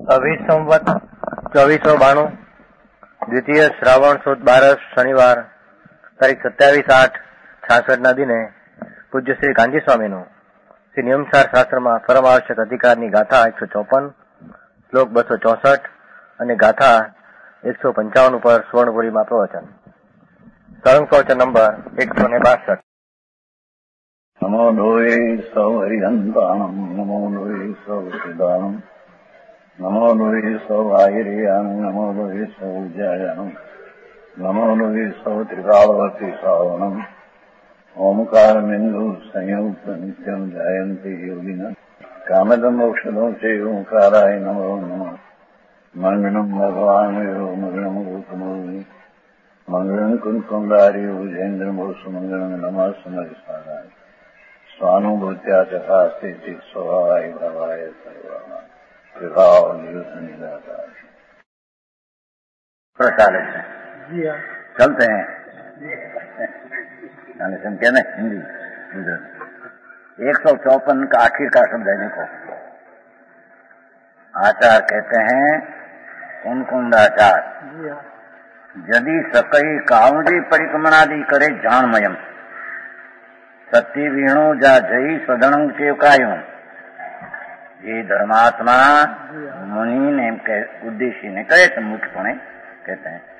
अभी संवत 2492 द्वितीय श्रावण सुद 12 शनिवार તારીખ 27/8/66 દિને પૂજ્ય શ્રી ગાંધી સ્વામીનું શ્રી નિયમસાર શાસ્ત્રમાં પરમ આવશ્યક અધિકારની ગાથા 154, શ્લોક 264 અને ગાથા 155 ઉપર સુવર્ણપુરીમાં પ્રવચન. સળંગ પ્રવચન નંબર 162. નમો લોહે સૌ હરિહંતાણમ, નમો લોહે સૌ સિદ્ધાણમ, નમો લોહે સૌ આયર્યાણમ, નમો લોહે સૌ જયાણમ, નમો લોહે સૌ ત્રિકાળવતી શ્રાવણમ. ઓમકાર બિંદુ સંયુક્ત નિત્યમ જાયંતિ યોગિના કામદમ ઔષધો છે ઓંકારાય નમો નમઃ. મંગળમ ભગવાન મંગળમ ગૌતમોની મંગળમ કુંકુંડાર્યો જૈન્દ્રમો સુમંગળમ નમઃ સમરિસ્વાદાય સ્વાનુભૂત્યા ચકાસ્તે સ્વભાવાય ભાવાય સર્વાના વિભાવ નિયુત નિરાકાર. चाले चलते हैं समझे ना हिंदी. 154 का आखिर का शब्द है. देखो, आचार कहते हैं कुंकुंदाचार. यदि सकई कावजी परिक्रमणादि करे जाणमयम सत्य वीणु जा जई सदणंग चेवकायु. ये धर्मात्मा मुनि ने उद्देश्य ने कहे तो मुख्यपणे कहते हैं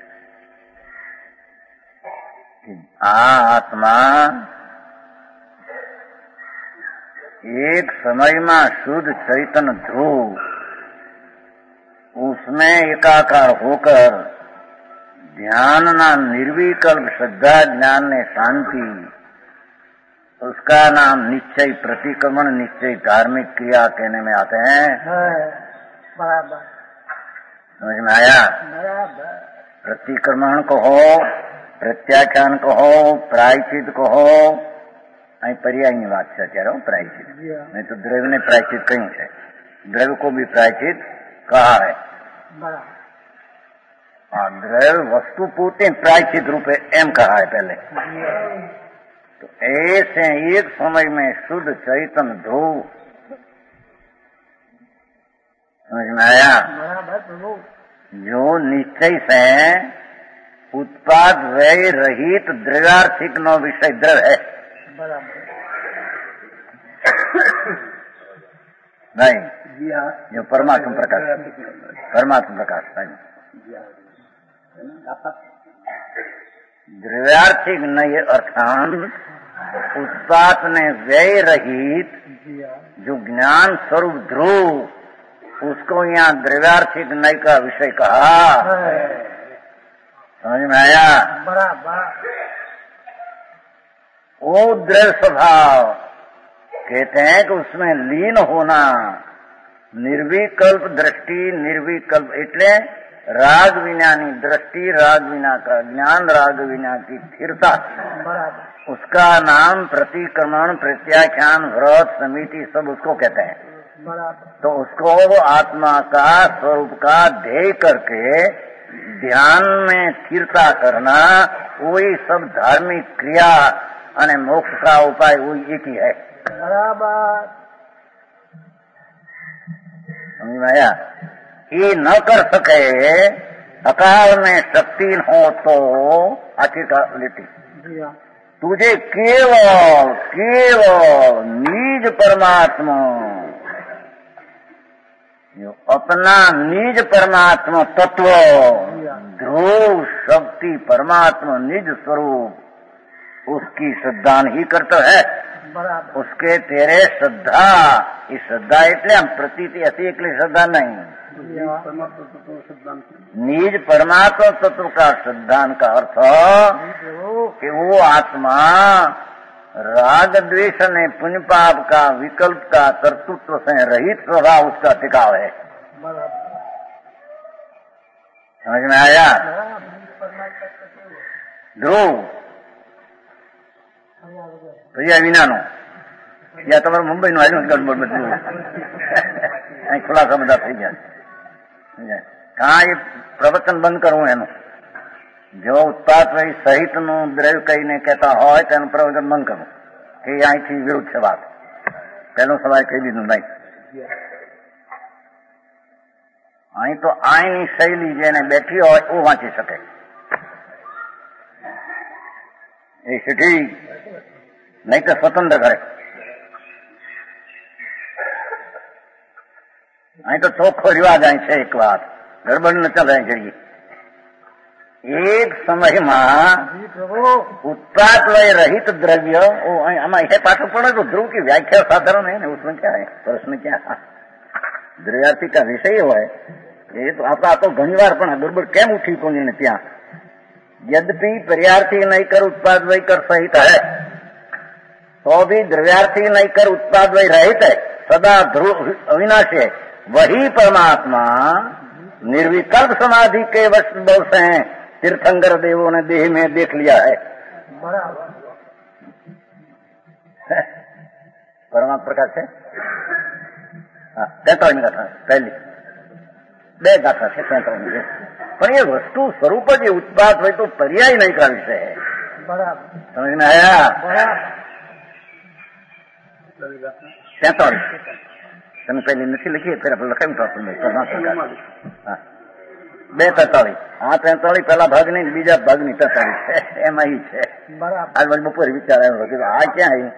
कि आत्मा एक समय में शुद्ध चैतन्य ध्रुव उसमें एकाकार होकर ध्यान ना निर्विकल्प श्रद्धा ज्ञान ने शांति, उसका नाम निश्चय प्रतिक्रमण निश्चय धार्मिक क्रिया कहने में आते हैं. बराबर समझ में आया? प्रतिक्रमण कहो, प्रत्याख्यान कहो, प्रायचित कहो. અહીં પર્યાયની વાત છે અત્યારે. પ્રાયચિત નહીં તો દ્રવ્યને પ્રાયચિત કહ્યું છે. દ્રવ્ય को भी प्रायचित कहा है. द्रव्य वस्तु पूर्ति प्रायचित रूपे एम कहा है पहले. तो ऐसे एक समय में शुद्ध चैतन्य ध्रुव समझ में आया? जो निश्चय से उत्पाद व्यय रहित द्रव्यार्थिक नो विषय द्रव्य है. नहीं, जो परमात्मा प्रकाश नहीं. द्रव्यार्थिक नहीं अर्थात उत्पाद ने व्यय रहित जो ज्ञान स्वरूप ध्रुव, उसको यहाँ द्रव्यार्थिक नय का विषय कहा. समझ में आया? वो द्रव्य स्वभाव कहते हैं कि उसमें लीन होना, निर्विकल्प दृष्टि, निर्विकल्प એટલે राग विज्ञानी दृष्टि, राग विना का ज्ञान, राग विना की स्थिरता, उसका नाम प्रतिक्रमण प्रत्याख्यान व्रत समिति सब उसको कहते हैं. तो उसको आत्मा का स्वरूप का ध्येय करके ध्यान में स्थिरता करना, वही सब धार्मिक क्रिया અને મોક્ષ का उपाय वही एक ही है. बराबर समझ में आया? ये न कर सके अकाल में शक्ति हो तो अच्छी का लेती. तुझे केवल केवल निज परमात्मा, अपना निज परमात्मा तत्व ध्रुव शक्ति परमात्मा निज स्वरूप उसकी श्रद्धा ही करता है. उसके तेरे श्रद्धा, इस श्रद्धा એટલે આમ પ્રતીતિ હતી એટલે શ્રદ્ધા नहीं. निज परमात्मा तत्व का श्रद्धान का अर्थ कि वो आत्मा राग द्वेष ने पुण्य पाप का विकल्प का कर्तृत्व से रहित स्वभाव उसका टिकाव है. समझ में आया? ध्रुव ભૈયા વિનાનો યા તમારું મુંબઈનું આવ્યું ગડબડ બધું અહીં ખુલાસા બધા થઈ ગયા. કાં એ પ્રવચન બંધ કરવું એનું. જો ઉત્પાદ વહી સહિતનું દ્રવ્ય કહીને કહેતા હોય તો એનું પ્રવચન બંધ કરવું કે અહીંથી વિરુદ્ધ છે વાત. પહેલો સવાલ કહી દીધું નહીં. અહીં તો આઈની શૈલી જેને બેઠી હોય એ વાંચી શકે. એ સીધી નહીં તો સ્વતંત્ર કરે. અહીં તો ચોખ્ખો રિવાજ અહીં છે. એક વાત ગડબડ ન ચાલે જઈએ. એક સમયમાં उत्पाद वय रहित द्रव्य आमा हे पाठ पड़े तो ध्रुव की व्याख्या साधारण है ना, उसमें क्या है प्रश्न क्या है? द्रव्यार्थी का विषय है ये तो आपका तो घनी बार पण गड़बड़ केम उठी कोनी ने त्या. यद्यपि पर्यार्थी नहीं कर उत्पाद वय कर सहित है तो भी द्रव्यार्थी नहीं कर उत्पाद वय रहित है, सदा ध्रुव अविनाशी है. वही परमात्मा निर्विकल्प समाधि के वश से तीर्थंकर देवों ने देह में देख लिया है. परमात्मा प्रकाश है. 43 गाथा पहली 2 गाथा है 43. पर ये वस्तु स्वरूप जो उत्पाद हो तो पर्याय नहीं का विषय है. समझ में आया? 43 તમે પહેલી નથી લખી ફેર આપણે લખાયું તો આપણને 2:43. આ 43 પહેલા ભાગની બીજા ભાગની 43 છે. એમાં ઈ છે. આજ મને બપોરે વિચાર આવ્યો કે આ ક્યાં આવી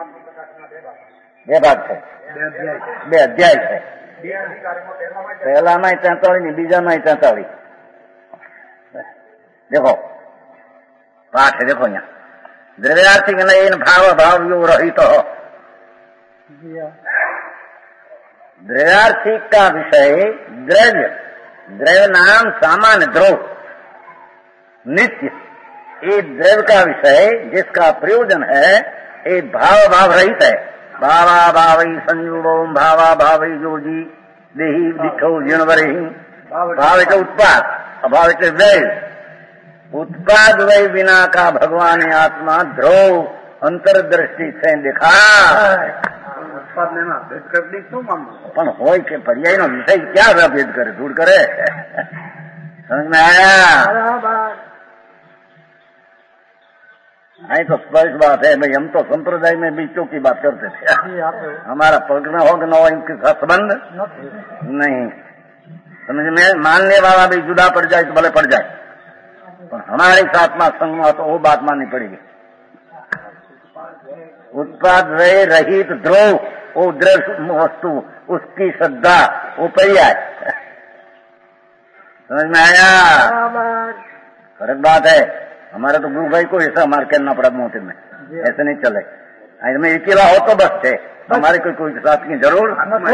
2 ભાગ છે, 2 અધ્યાય છે. પહેલામાં 43 ની બીજામાં 43. देखो पाठ है, देखो यहाँ द्रव्यार्थी नयन भाव भाव यो रहित हो. द्रव्यार्थी का विषय द्रव्य, द्रव्य नाम सामान्य ध्रुव नित्य, ये द्रव्य का विषय जिसका प्रयोजन है ये भाव भाव रहित है. भावा भावी संयुगो भावा भावी जोजी देही दिखो जीणवरी. भाव के उत्पाद, अभाव के व्यय. उत्पाद वय बिना का भगवान आत्मा ध्रुव अंतरदृष्टि से देखा. પણ હોય કે પર્યાયનો વિષય ક્યાં ભેદ કરે, દૂર કરે. સમજ में आया? नहीं तो स्पष्ट बात है भाई. हम तो संप्रदाय में बीचों की बात करते थे. हमारा पकड़ना हो कि न हो इनके साथ संबंध नहीं. समझ में? मानने वाला भी जुदा पड़ जाए तो भले पड़ जाए, पर हमारे साथ में संग में तो वो बात माननी पड़ेगी. उत्पाद वय रहित ध्रुव वो द्रव्य वस्तु उसकी श्रद्धा वो पर्याय. समझ में आया? फर्क बात है. हमारा तो गुरु भाई को ऐसा मार करना पड़ा मोटे में, ऐसे नहीं चले. में अकेला हो तो बस थे, हमारे कोई साथ की जरूर.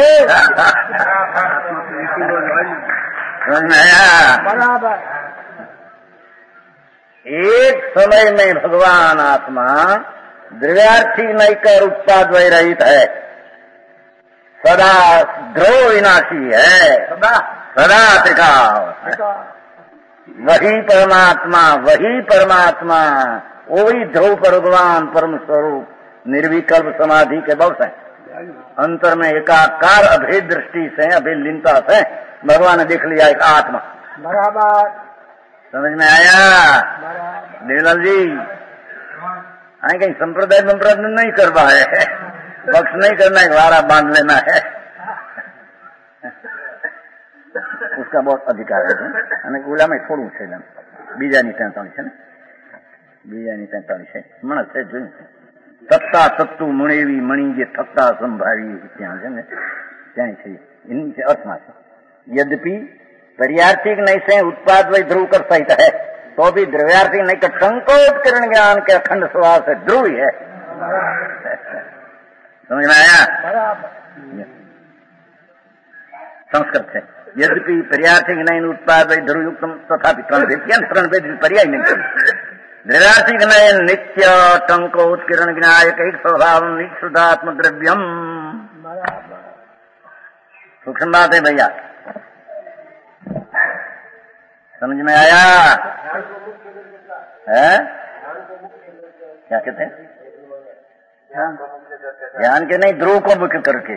समझ में आया? एक समय में भगवान आत्मा द्रव्यार्थी नहीं कर उत्पाद वय रहित है, सदा ध्रुव विनाशी है, सदा टिकाव. वही परमात्मा वही ध्रुव भगवान परम स्वरूप निर्विकल्प समाधि के बल है. अंतर में एकाकार अभेद दृष्टि से अभिलीनता से भगवान ने देख लिया एक आत्मा. बराबर. समझ में आया? देवलाल जी हाँ कहीं संप्रदाय नहीं करवा है, पक्ष नहीं करना है, वारा बांध लेना है, उसका बहुत अधिकार है. અને ઓલામાં થોડું છે બીજાની 43 છે ને, બીજાની 43 છે મણ છે જોયું છે. સત્તા સત્તુ મણેવી મણી જે થત્તા સંભાવી ત્યાં છે ને, ત્યાં છે એની અર્થમાં છે. यद्यपि पर्यार्थी नहीं से उत्पाद वही ध्रुव कर सहित है तो भी द्रव्यार्थी नहीं कर संकोचकरण ज्ञान के अखंड स्वभाव से ध्रुव ही है. समझ में आया? संस्कृत है. यद्यपि पर्यार्थी नहीं उत्पाद वही ध्रुव युक्त तथापि त्रण भेद पर्याय नहीं कर. द्रव्यार्थी नयन नित्य टंकोत्किरण ज्ञायक एक स्वभाव निक्षुदात्म द्रव्यम. सूक्ष्म बात है भैया. समझ में आया? है क्या कहते हैं? ध्यान के नहीं, ध्रुव को मुख्य करके.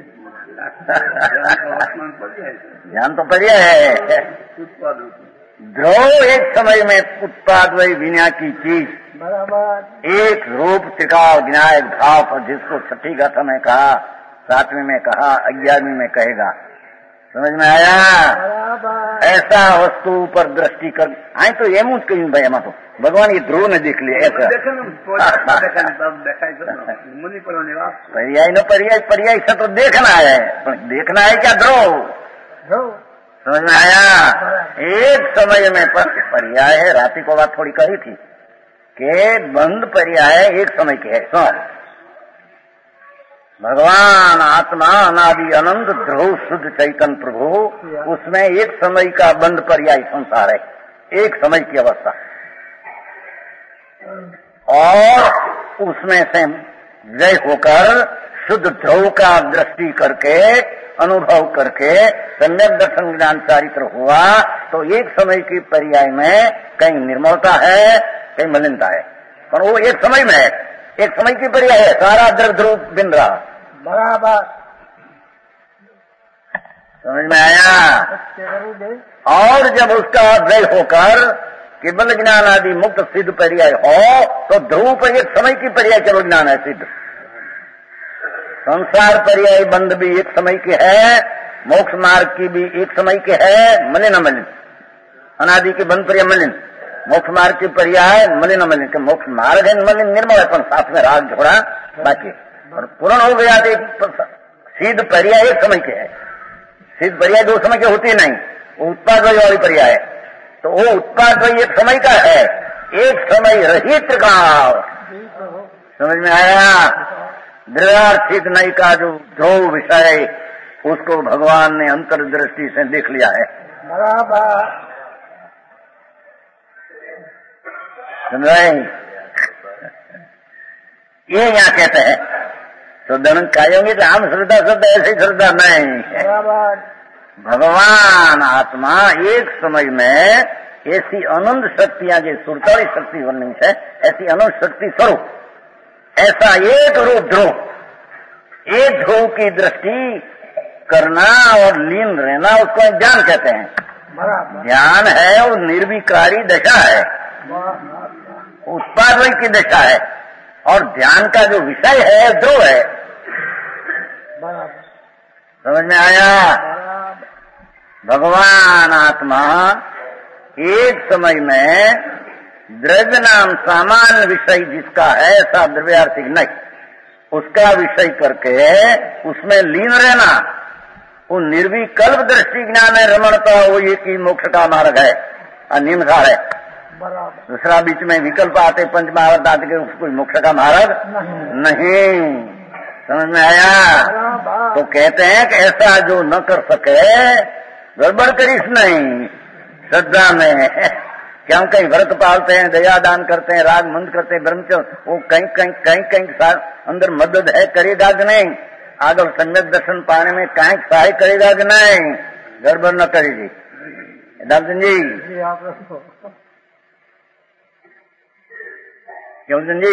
ध्यान तो पर्याय है. ध्रुव एक समय में उत्पाद वही विना की चीज, एक रूप त्रिकाल विनायक भाव पर जिसको छठी गाथा में कहा, 7वीं में कहा, 11वीं में कहेगा. समझ में आया? बराबर ऐसा वस्तु पर दृष्टि कर आई तो एम ज कहूं भाई एम तो भगवान ये ध्रुव ने देख लिया ऐसा पर्याय न पर्याय पर्याय से तो देखना है, पर देखना है क्या ध्रुव? ध्रुव समझ में आया? एक समय में पर्याय है, राति को बात थोड़ी कही थी कि बंद पर्याय एक समय के है। सुन, भगवान आत्मा अनादि अनंत ध्रुव शुद्ध चैतन्य प्रभु, उसमें एक समय का बंद पर्याय संसार है, एक समय की अवस्था, और उसमें से जय होकर शुद्ध ध्रुव का दृष्टि करके अनुभव करके सम्यक दर्शन ज्ञान चारित्र हुआ तो एक समय की पर्याय में कहीं निर्मलता है, कहीं मलिनता है, पर वो एक समय में है, एक समय की पर्याय है, सारा द्रव ध्रुव बिन रहा। बराबर समझ में आया? और जब उसका अध्यय होकर केवल ज्ञान आदि मुक्त सिद्ध पर्याय हो तो ध्रुव पर एक समय की पर्याय केवल ज्ञान है सिद्ध। संसार पर्याय बंद भी एक समय की है, मोक्ष मार्ग की भी एक समय की है, मलिन अमलिन, अनादि के बंद पर्याय मलिन, मोक्ष मार्ग की पर्याय मलिन अमलिन के मोक्ष मार्ग है मलिन निर्मल है, पर साथ में राग झोड़ा बाकी और पूर्ण हो गया। सिद्ध पर्याय एक समय के है, सिद्ध पर्याय दो समय के होती नहीं, वो उत्पाद वाली पर्याय है, तो वो उत्पाद एक समय का है, एक समय रहित का। समझ में आया? दृढ़ार्थिक नहीं का जो ध्रुव विषय उसको भगवान ने अंतर्दृष्टि से देख लिया है। बराबर समझे? ये यहाँ कहते हैं श्रद्धा कायोगे तो हम श्रद्धा श्रद्धा ऐसी श्रद्धा नहीं। बराबर भगवान आत्मा एक समय में ऐसी अनंत शक्तियां जो सुरताली शक्ति वर्णनी है, ऐसी अनंत शक्ति स्वरूप ऐसा एक रूप ध्रुव, एक ध्रुव की दृष्टि करना और लीन रहना उसको ज्ञान कहते हैं। बराबर ज्ञान है और निर्विकारी दशा है, उत्पादन की दशा है, और ध्यान का जो विषय है ध्रुव है। बराबर समझ में आया? भगवान आत्मा एक समय में द्रव्य नाम सामान्य विषय जिसका है ऐसा द्रव्यार्थिक नहीं, उसका विषय करके उसमें लीन रहना, वो निर्विकल्प दृष्टि ज्ञान है, रमणता वो एक ही मोक्ष का मार्ग है, निम्नसार है। बराबर दूसरा बीच में विकल्प आते पंच महावत आते के कोई मोक्ष का मार्ग नहीं। समझ में आया? तो कहते हैं कि ऐसा जो न कर सके गड़बड़ करिस नहीं श्रद्धा में, क्या हम कहीं व्रत पालते हैं, दया दान करते हैं, राग मंद करते हैं, ब्रह्मचर्य, वो कहीं अंदर मदद है करेगा कि नहीं, आगे सम्यक दर्शन पाने में कहीं सहाय करेगा कि नहीं, गड़बड़ न करेगी। दामचंद जी क्यों जी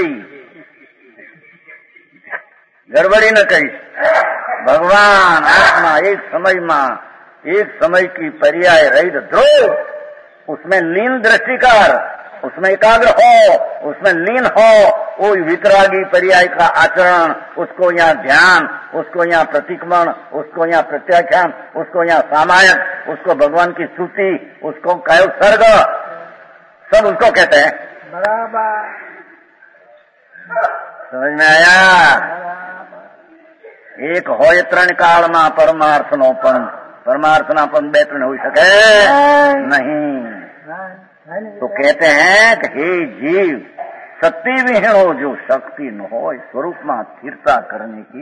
गड़बड़ी न करी। भगवान आत्मा एक समय की पर्याय रहित ध्रुव, उसमें लीन दृष्टिकार, उसमें एकाग्र हो, उसमें लीन हो, वो वितरागी पर्याय का आचरण, उसको यहाँ ध्यान, उसको यहाँ प्रतिक्रमण, उसको यहाँ प्रत्याख्यान, उसको यहाँ सामायक, उसको भगवान की स्तुति, उसको कायो सर्ग, सब उसको कहते हैं। बराबर समझ में आया? एक होय त्रण काल में परमार्थनोपन, परमार्थनापन बे त्रण हो सके नहीं। तो कहते हैं कि हे जीव शक्ति विहीनो जो शक्ति न हो, स्वरूप में स्थिरता करने की,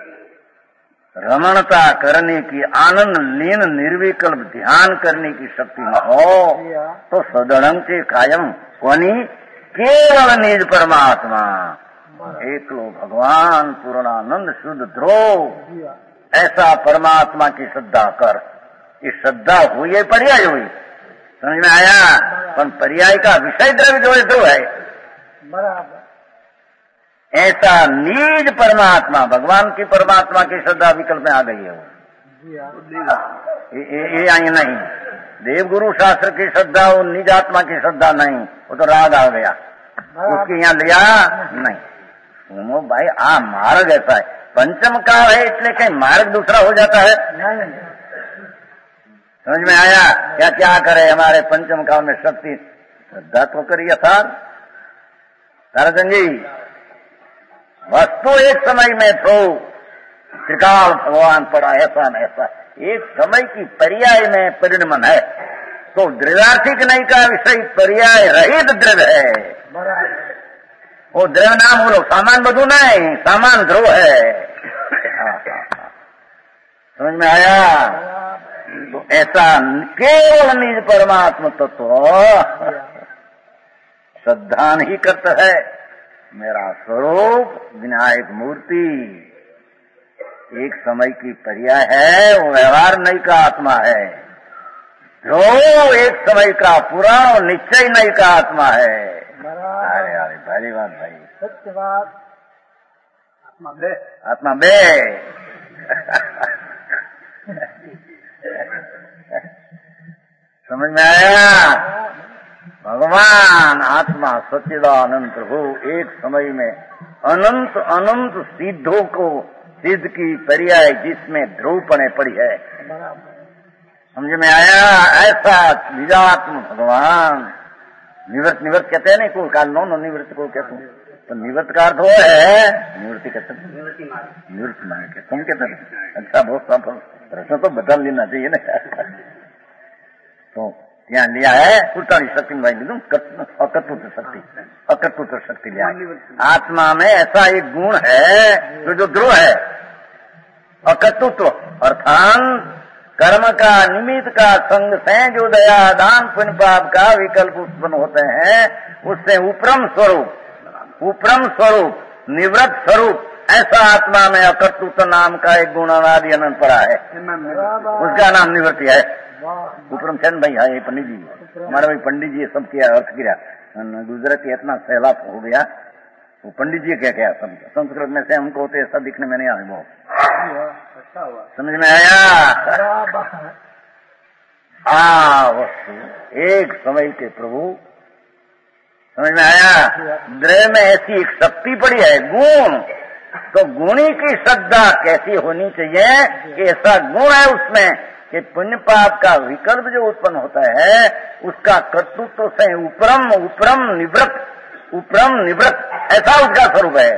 रमणता करने की, आनंद लीन निर्विकल्प ध्यान करने की शक्ति न हो तो सदणंग से कायम कोनी केवल निज परमात्मा एकलो भगवान पूर्णानंद शुद्ध ध्रुव, ऐसा परमात्मा की श्रद्धा कर। ये श्रद्धा हुई पर्याय हुई, समझ में आया? पर पर्याय का विषय द्रव्य जो है ध्रुव है। बराबर ऐसा निज परमात्मा भगवान की परमात्मा की श्रद्धा विकल्प में आ गई है वो, ये आई नहीं। देवगुरु शास्त्र की श्रद्धा वो निज आत्मा की श्रद्धा नहीं, वो तो राग आ गया, उसकी यहाँ लिया नहीं। सुनो भाई, मार्ग ऐसा है, पंचम काल है इसलिए कहीं मार्ग दूसरा हो जाता है? समझ में आया? क्या क्या करे हमारे पंचम काल में शक्ति श्रद्धा तो करी यथार्थ। ताराचंद जी, वस्तु एक समय में तो त्रिकाल भगवान पड़ा ऐसा न ऐसा, एक समय की पर्याय में परिणमन है। तो द्रव्यार्थिक नहीं का विषय पर्याय रहित द्रव्य है। वो द्रव्य नाम बोलो, सामान बधु नहीं, सामान ध्रुव है। समझ में आया? तो ऐसा केवल निज परमात्मा तत्व श्रद्धा नहीं करता है। मेरा स्वरूप विनायक मूर्ति एक समय की पर्याय है, वो व्यवहार नहीं का आत्मा है। जो एक समय का पुराण और निश्चय नहीं का आत्मा है। अरे अरे भारी बात भाई, सत्य बात। आत्मा बे समझ में आया? भगवान आत्मा सच्चिदानंद प्रभु एक समय में अनंत अनंत सिद्धों को सिद्ध की पर्याय जिसमें ध्रुवपणे पड़ी है। समझ में आया? ऐसा निजात्म भगवान निवृत्त निवृत्त कहते हैं नहीं, को काल नो निवृत्त को कहते हैं। तो निवृत्त का अर्थ वो है निवृत्ति कहते हैं, निवृत्ति मान के तुम कहते हैं। अच्छा बहुत प्रश्न तो बदल लेना चाहिए ना। तो ध्यान लिया है पुरतानी शक्ति में लीधु, अकर्तृत्व शक्ति, अकर्तृत्व शक्ति लिया। आत्मा में ऐसा एक गुण है जो ध्रुव है, अकर्तृत्व अर्थात कर्म का निमित्त का संग से जो दया दान पुण्य पाप का विकल्प उत्पन्न होते हैं, उससे उपरम स्वरूप निवृत्त स्वरूप ऐसा आत्मा में अकर्तृत्व नाम का एक गुण अनादि अनंत पड़ा है, उसका नाम निवृत्ति है। उपरम चंद भाई है पंडित जी, हमारे भाई पंडित जी सब किया अर्थ किया, गुजराती इतना सैलाब हो गया। वो पंडित जी क्या क्या सब संस्कृत में से हमको होते ऐसा दिखने में नहीं आए। बहुत अच्छा हुआ, समझ में आया? वस्तु एक समय के प्रभु, समझ में आया? द्रव्य में ऐसी एक शक्ति पड़ी है गुण, तो गुणी की श्रद्धा कैसी होनी चाहिए कि ऐसा गुण है उसमें कि पुण्य पाप का विकल्प जो उत्पन्न होता है उसका कर्तृत्व से उपरम निवृत्त ऐसा उसका स्वरूप है।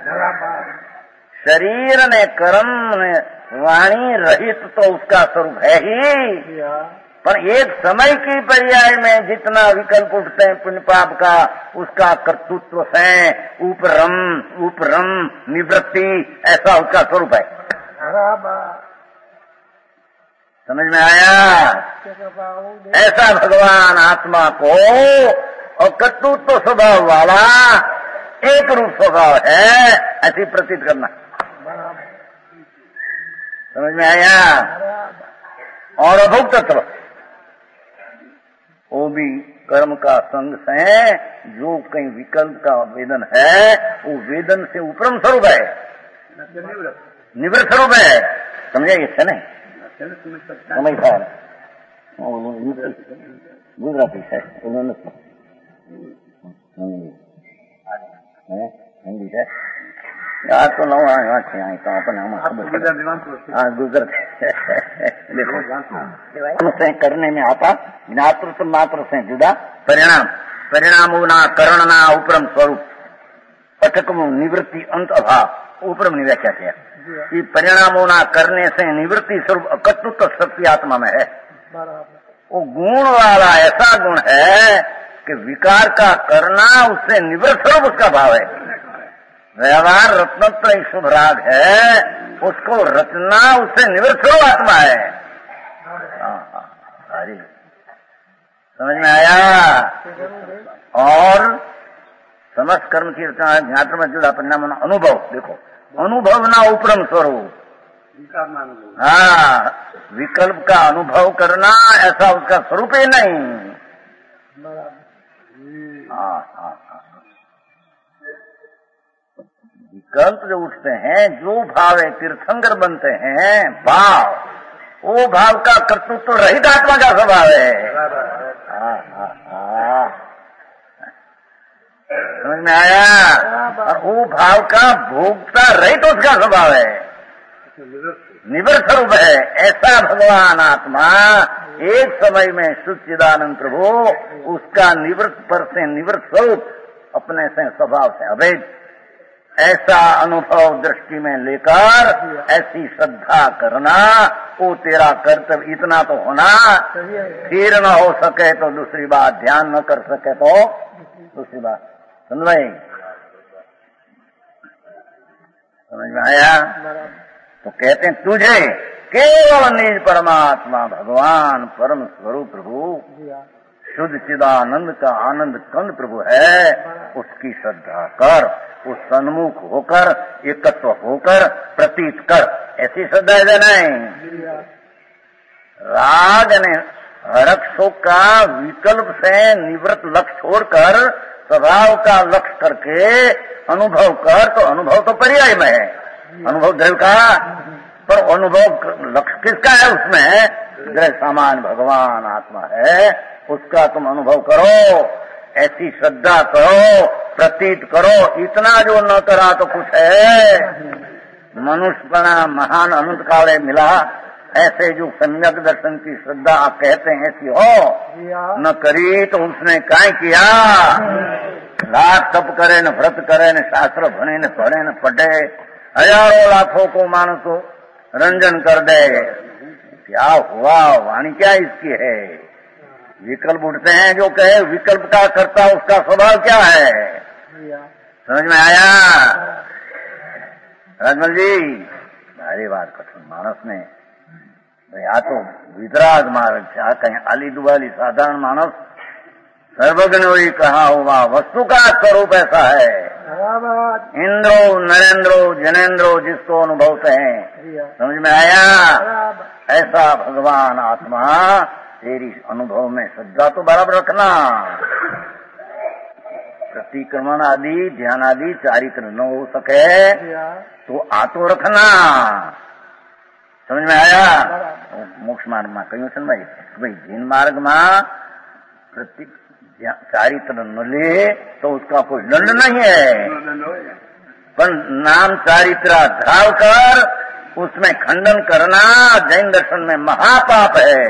शरीर ने कर्म ने वाणी रहित तो उसका स्वरूप है ही, पर एक समय की पर्याय में जितना विकल्प उठते हैं पुण्य पाप का, उसका कर्तृत्व से उपरम निवृत्ति ऐसा उसका स्वरूप है। समझ में आया? ऐसा भगवान आत्मा को अकर्तृत्व स्वभाव वाला एक रूप स्वभाव है, ऐसी प्रतीत करना। समझ में आया? और अभोग तत्व वो भी कर्म का संग से जो कहीं विकल्प का वेदन है, वो वेदन से उपरम स्वरूप है, निवृत्त स्वरूप है। समझे? इससे नहीं समझ था गुजराती है, उन्होंने हिंदी है यार तो लो तो अपन गुजर देखो करने में आता ज्ञातृत्व मात्र से जुदा परिणाम ना करण ना उपरम स्वरूप पटक निवृत्ति अंत अभाव उपरम ने व्याख्या किया कि परिणामों ना करने से निवृत्ति स्वरूप अकर्तृत्व शक्ति आत्मा में है। वो गुण वाला ऐसा गुण है कि विकार का करना उससे निवृत्त स्वरूप उसका भाव है। व्यवहार रत्नत्र शुभ राग है, उसको रचना उससे निवृत्त स्वरूप आत्मा है। अरे समझ में आया? और समस्त कर्म की रचना ज्ञात्र में जुड़ा परिणाम अनुभव, देखो अनुभव ना उपरम स्वरूप, विकल्प का अनुभव करना ऐसा उसका स्वरूप ही नहीं। विकल्प जो उठते हैं, जो भाव है तीर्थंकर बनते हैं भाव, वो भाव का कर्तृत्व रहित आत्मा का स्वभाव है। समझ में आया? और वो भाव का भोगता रहित उसका स्वभाव है। निवृत्त रूप है, ऐसा भगवान आत्मा एक समय में सच्चिदानंद प्रभु उसका निवृत्त पर से निवृत्त स्वरूप अपने से स्वभाव से अभेद, ऐसा अनुभव दृष्टि में लेकर ऐसी श्रद्धा करना, वो तेरा कर्तव्य इतना तो होना। फिर न हो सके तो दूसरी बात, ध्यान न कर सके तो दूसरी बात। समझ में आया? तो कहते हैं तुझे केवल निज परमात्मा भगवान परम स्वरूप प्रभु शुद्ध चिदानंद का आनंद कंद प्रभु है, उसकी श्रद्धा कर, उस सन्मुख होकर एकत्व होकर प्रतीत कर। ऐसी श्रद्धा है नहीं। राग ने हरक शोक का विकल्प से निवृत्त लक्ष्य छोड़कर स्वभाव का लक्ष्य करके अनुभव कर, तो अनुभव तो पर्याय में है, अनुभव द्रव्य का, पर अनुभव लक्ष्य किसका है? उसमें द्रव्य सामान भगवान आत्मा है, उसका तुम अनुभव करो, ऐसी श्रद्धा करो, प्रतीत करो। इतना जो न करा तो कुछ है। मनुष्यपना महान अनंत काले मिला, ऐसे जो सम्यक दर्शन की श्रद्धा आप कहते हैं ऐसी हो न करी तो उसने काय किया? लाख तप करे न व्रत करे न शास्त्र भणे न पढ़े न पढ़े, हजारों लाखों को मानसो रंजन कर दे, क्या हुआ? वाणी क्या इसकी है? विकल्प उठते हैं, जो कहे विकल्प का करता उसका स्वभाव क्या है? समझ में आया राजमल जी? भारी बात कठिन मानस ने, या तो वितराग मार्ग है, कहीं आली दुआली साधारण मानस सर्वज्ञ वही कहा होगा, वस्तु का स्वरूप ऐसा है। इंद्रो नरेंद्रो जनेंद्रो जिसको अनुभवते हैं, समझ में आया? ऐसा भगवान आत्मा तेरी अनुभव में श्रद्धा तो बराबर रखना। प्रतिक्रमण आदि ध्यान आदि चारित्र न हो सके तो आतो रखना। समझ में आया? मोक्ष मार्ग में कहीं सुन भाई जिन मार्ग में प्रति चारित्र न ले तो उसका कोई दंड नहीं है, पर नाम चारित्र धाव कर उसमें खंडन करना जैन दर्शन में महापाप है।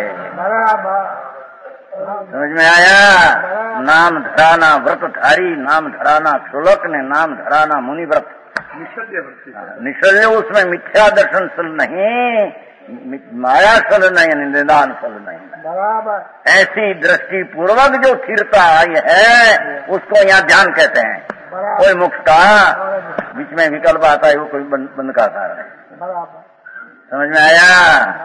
समझ में आया? नाम धराना व्रतधारी, नाम धराना क्षुलक ने, नाम धराना मुनि व्रत निशल्य, उसमें मिथ्या दर्शन सल नहीं, माया सल नहीं, निदान सल नहीं। ऐसी दृष्टि पूर्वक जो स्थिरता आई है उसको यहाँ ध्यान कहते हैं। कोई मोक्ष का बीच में विकल्प आता है, वो कोई बंद का कारण है। समझ में आया?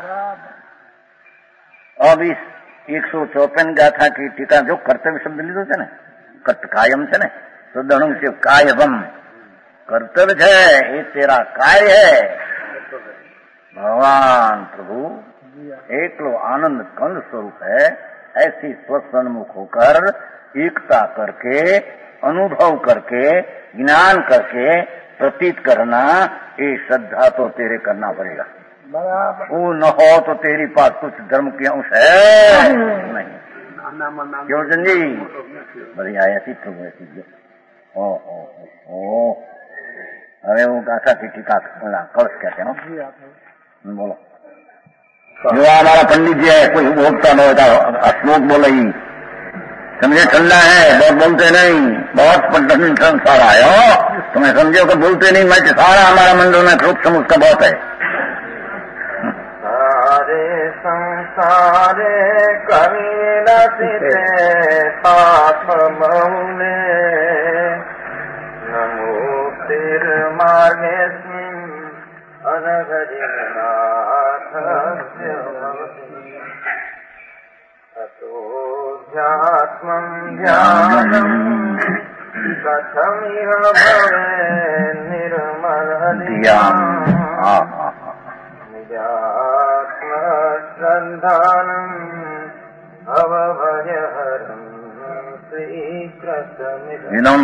अब इस 154 गाथा की टीका जो कर्तव्य शब्द લીધો છે ને, कर्तकायम છે ને, तो दणु से कायवम कर्तव्य है, ये तेरा कार्य है। भगवान प्रभु एक लो आनंद कंद स्वरूप है, ऐसी स्वसन्मुख होकर एकता करके अनुभव करके ज्ञान करके प्रतीत करना, ये श्रद्धा तो तेरे करना पड़ेगा। वो न हो तो तेरी पास कुछ धर्म के अंश है नहीं। क्यों जी? बढ़िया ऐसी प्रभु ऐसी ओ अरे वो गाथा की टीका कलश कहते हैं। बोलो जो हमारा पंडित जी है, कोई भोगता न होता, श्लोक बोले ही समझे, ठंडा है, बहुत बोलते नहीं, बहुत संसार आया, तुम्हें समझो कि बोलते नहीं, मैं सारा हमारा मंडल में रूप समूह का बहुत है। सारे संसारे कभी नसीते पाप महुने नमो तिर मार्गे अनघरिनाथ अतोऽध्यात्मं ध्यानं कथमिह भवे निर्मलधियाम् निजात्मश्रद्धानम् अवभयहरम् श्रीकृष्णमिदम्।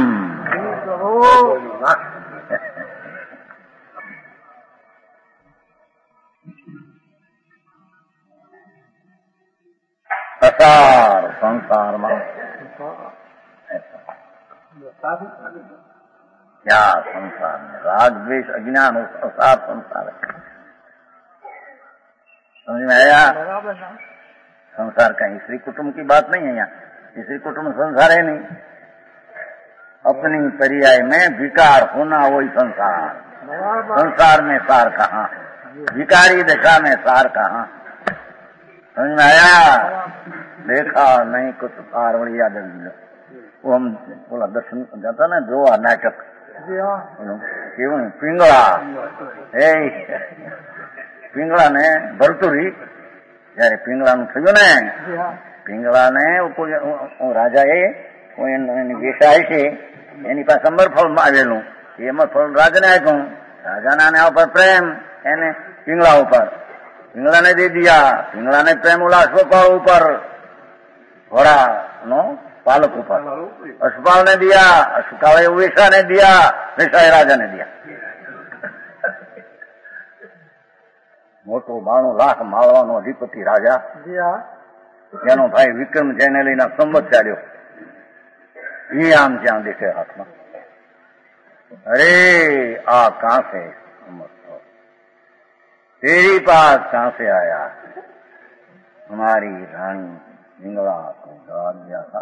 संसार संसार में क्या संसार में राग द्वेष अज्ञान असार संसार है। समझ में आया? बराबर ना। संसार कहीं स्त्री कुटुंब की बात नहीं है यहाँ। स्त्री कुटुंब संसार है नहीं। अपनी पर्याय में विकार होना वही संसार। बराबर। संसार में सार कहाँ? विकारी दशा में सार कहाँ? समझ में आया? देखा नहीं कुछ सार बड़ी याद है। वो हम बोला दर्शन जाता ना जो नाटक जी हाँ। કેવું પિંગળા એ પિંગળાને ભરતુરી જયારે પિંગળાનું થયું ને जी हाँ। પિંગળાને રાજાએ એની વેશાય છે એની પાસે અમરફળ આવેલું એ અમરફળ રાજાને આપ્યું. રાજાના ને ઉપર પ્રેમ એને પિંગળા ઉપર પિંગળાને દે દિયા. પિંગળાને પ્રેમ ઓલા અશ્વપાળ ઉપર ઘોડા નો पालक ऊपर अश्वपाल ने दिया. अश्वपाल वेशा ने दिया. वेशा राजा ने दिया. मोटो 92 लाख माळવાનો અધિપતિ રાજા जी हाँ। એનો ભાઈ વિક્રમ જઈને લઈને સંવત ચાલ્યો. ये आम જ્યાં દેખે હાથમાં. अरे आ कहां से तेरी पास कहां से आया? हमारी रानी पिंगला को डरा दिया था.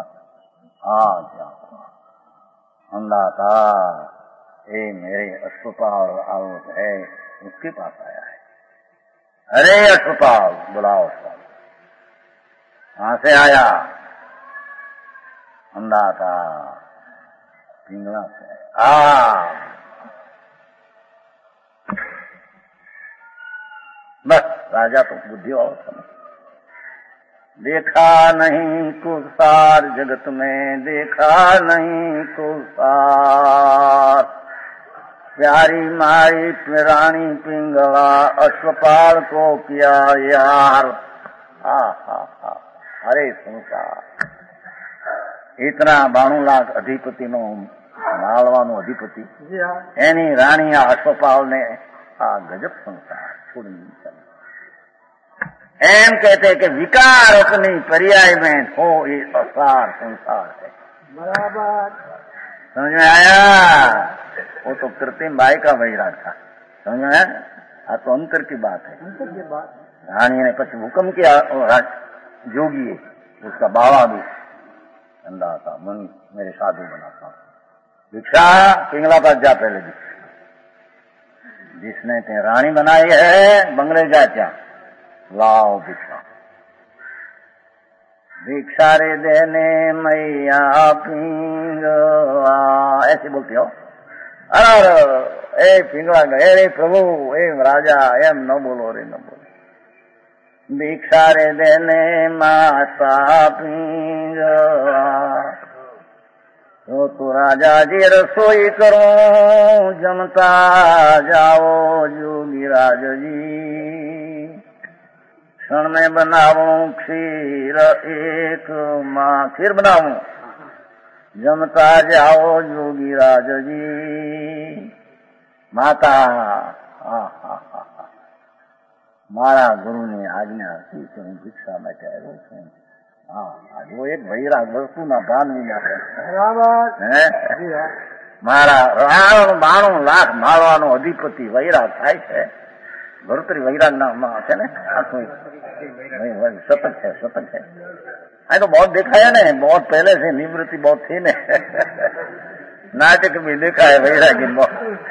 अंधा था ये मेरे अश्वपाल आलोक है उसके पास आया है. अरे अश्वपाल बुलाओ उसको. कहां से आया? अंधा था पिंगला से. बस राजा तो बुद्धि और समझ. देखा नहीं कुसार जगत में देखा नहीं कुसार. प्यारी मारी रानी पिंगला अश्वपाल को किया यार. अरे संसार इतना 92 लाख अधिपति नो मालवानो अधिपति जी हाँ। एनी रानी अश्वपाल ने आ गजब संसार छोड़ दी. एम कहते कि विकार अपनी पर्याय में हो ये असार संसार है. बराबर। समझ में आया? वो तो कृत्रिम बाई का वैराग था. समझ में आया? आ तो अंतर की बात है. अंतर की बात। रानी ने पीछे हुक्म किया. जोगी उसका बाबा भी अंधा था. मन मेरे साधु बनाता. भिक्षा पिंगला पास जा पहले भिक्षा. जिसने ते रानी बनाई है बंगले जा क्या लाओ भिक्षा. भिक्षा रे देने मैया पिंगला ऐसे बोलती हो. अरे ए पिंगला ए प्रभु ए राजा एम न बोलो रे न बोलो. भिक्षा रे देने माता पिंगला तो राजा जी रसोई करो जमता जाओ जोगी राज जी. क्षण में बनाऊं खीर एक माँ खीर बनाऊं जमता जाओ जोगी राज जी. माता मारा गुरु ने आज्ञा की कि हूँ भिक्षा में ठहरो છું. वो एक वैराग वस्तु ना दान विना बराबर। जी हाँ। मारा 92 लाख માળવાનો અધિપતિ વૈરાગ થાય છે. ભરતરી વૈરાગ ના છે ને सतत है सतत है. आई तो बहुत देखा है ना. बहुत पहले से निवृत्ति बहुत थी ने. नाटक भी देखा है वैरागी बहुत.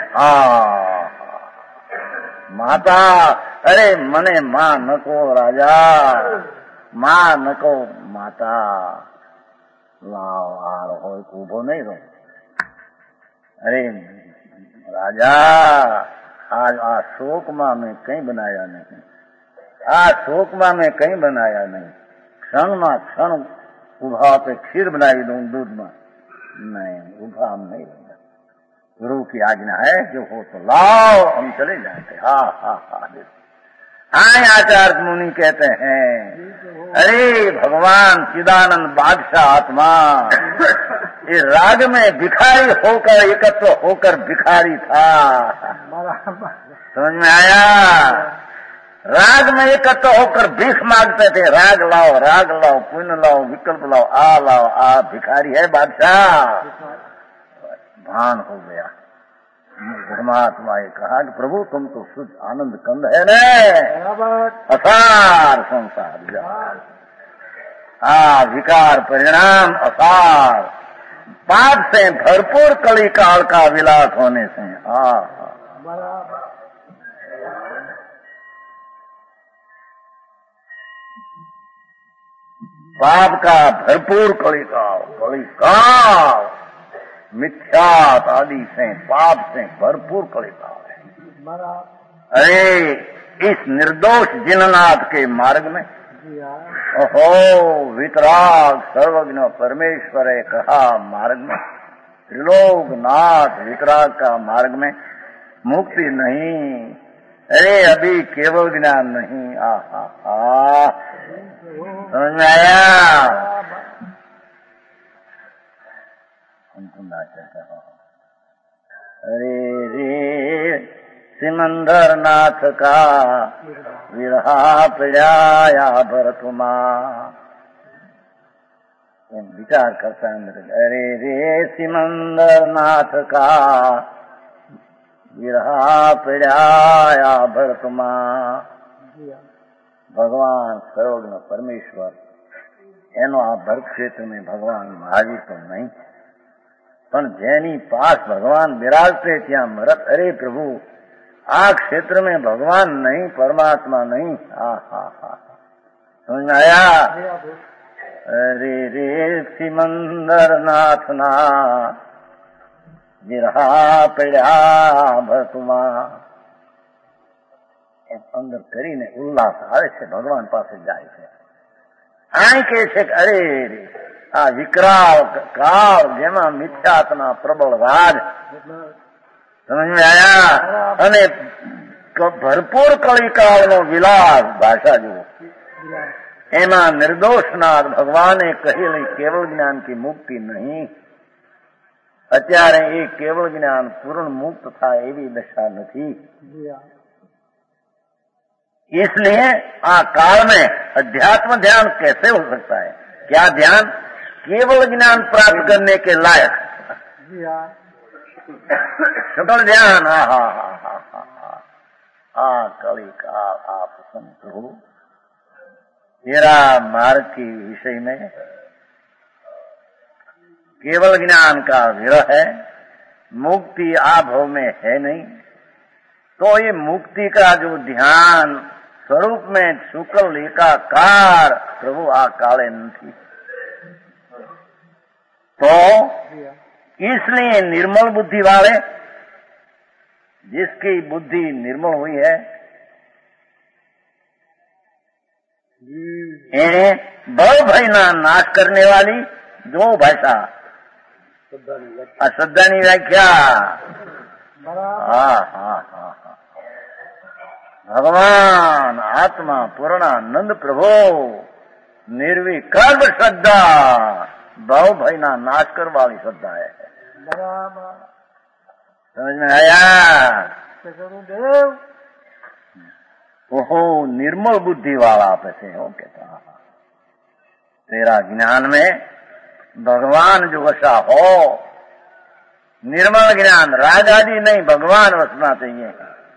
माता अरे मने मां नको राजा मां नको माता लाओ हार हो उभो नहीं रो. अरे राजा आज आ शोक मां में कहीं बनाया नहीं. आ शोक मां में कहीं बनाया नहीं. क्षण में क्षण उभा पे खीर बनाई दूं दूध में नहीं उभा हम नहीं रहूंगा. गुरु की आज्ञा है जो हो तो लाओ हम चले जाते. आचार्य मुनि कहते हैं अरे भगवान चिदानंद बादशाह आत्मा ये राग में भिखारी होकर एकत्व होकर भिखारी था. समझ में आया? राग में एकत्व होकर भीख मांगते थे. राग लाओ पुण्य लाओ विकल्प लाओ आ भिखारी है बादशाह. भान हो गया. धर्मात्मा कहा कि प्रभु तुम तो शुद्ध आनंद कंद है न, बराबर असार संसार विकार परिणाम असार, पाप से भरपूर कली काल का विलास होने से बराबर पाप का भरपूर कली काल मिथ्यात आदि से पाप से भरपूर कली काल है। बराबर अरे इस निर्दोष जिननाथ के मार्ग में जी हाँ ओहो वितराग सर्वज्ञ परमेश्वर कहा मार्ग में त्रिलोकनाथ वितराग का मार्ग में मुक्ति नहीं। अरे अभी केवल ज्ञान नहीं। समझ में आया? हमको ना चाहता हूँ। अरे रे सिमंदर नाथ का विरहा पड़ाया भरतुमा, विचार करता है अंदर। अरे रे सिमंदर नाथ का विरहा पड़ाया भरतुमा। भगवान सर्वज्ञ परमेश्वर એનો આ ભરત ક્ષેત્ર में ભગવાન મહાજી તો નહીં, પણ જેની પાસ ભગવાન બિરાજતે ત્યાં મરત। અરે પ્રભુ આ ક્ષેત્ર में भगवान नहीं, परमात्मा नहीं। समझ में आया? अरे रे सिमंदर नाथ ना विरहा पड़ा भरतुमा। અંદર કરીને ઉલ્લાસ આવે છે, ભગવાન પાસે જાય છે। આ કહે છે કે અરે રે આ વિકરાળ કાળ જેમાં મિથ્યાત્મા પ્રબળ રાજ, સમજ में आया? અને ભરપૂર કળીકાળનો વિલાસ ભાષા જુઓ, એમાં નિર્દોષનાથ ભગવાને કહેલી કેવળ જ્ઞાન की મુક્તિ નહીં। અત્યારે એ કેવળ જ્ઞાન પૂર્ણ મુક્ત થાય એવી દશા નથી। इसलिए काल में अध्यात्म ध्यान कैसे हो सकता है? क्या ध्यान केवल ज्ञान प्राप्त करने के लायक? सकल ध्यान। कली काल आप संत हो। तेरा मार्ग के विषय में केवल ज्ञान का विरह है, मुक्ति आभव में है नहीं। तो ये मुक्ति का जो ध्यान स्वरूप में शुक्ल एकाकार प्रभु आ काले नहीं। तो इसलिए निर्मल बुद्धि वाले, जिसकी बुद्धि निर्मल हुई है, भव भय ना नाश करने वाली दो भाषा अश्रद्धानी व्याख्या। भगवान आत्मा पूर्णानंद प्रभु निर्विकल्प श्रद्धा भाव भय ना नाश कर वाली श्रद्धा है। समझ में आया? ओहो निर्मल बुद्धि वाला आप ऐसे हो कहता। तेरा ज्ञान में भगवान जो वसा हो, निर्मल ज्ञान राज आदि नहीं, भगवान वसना चाहिए।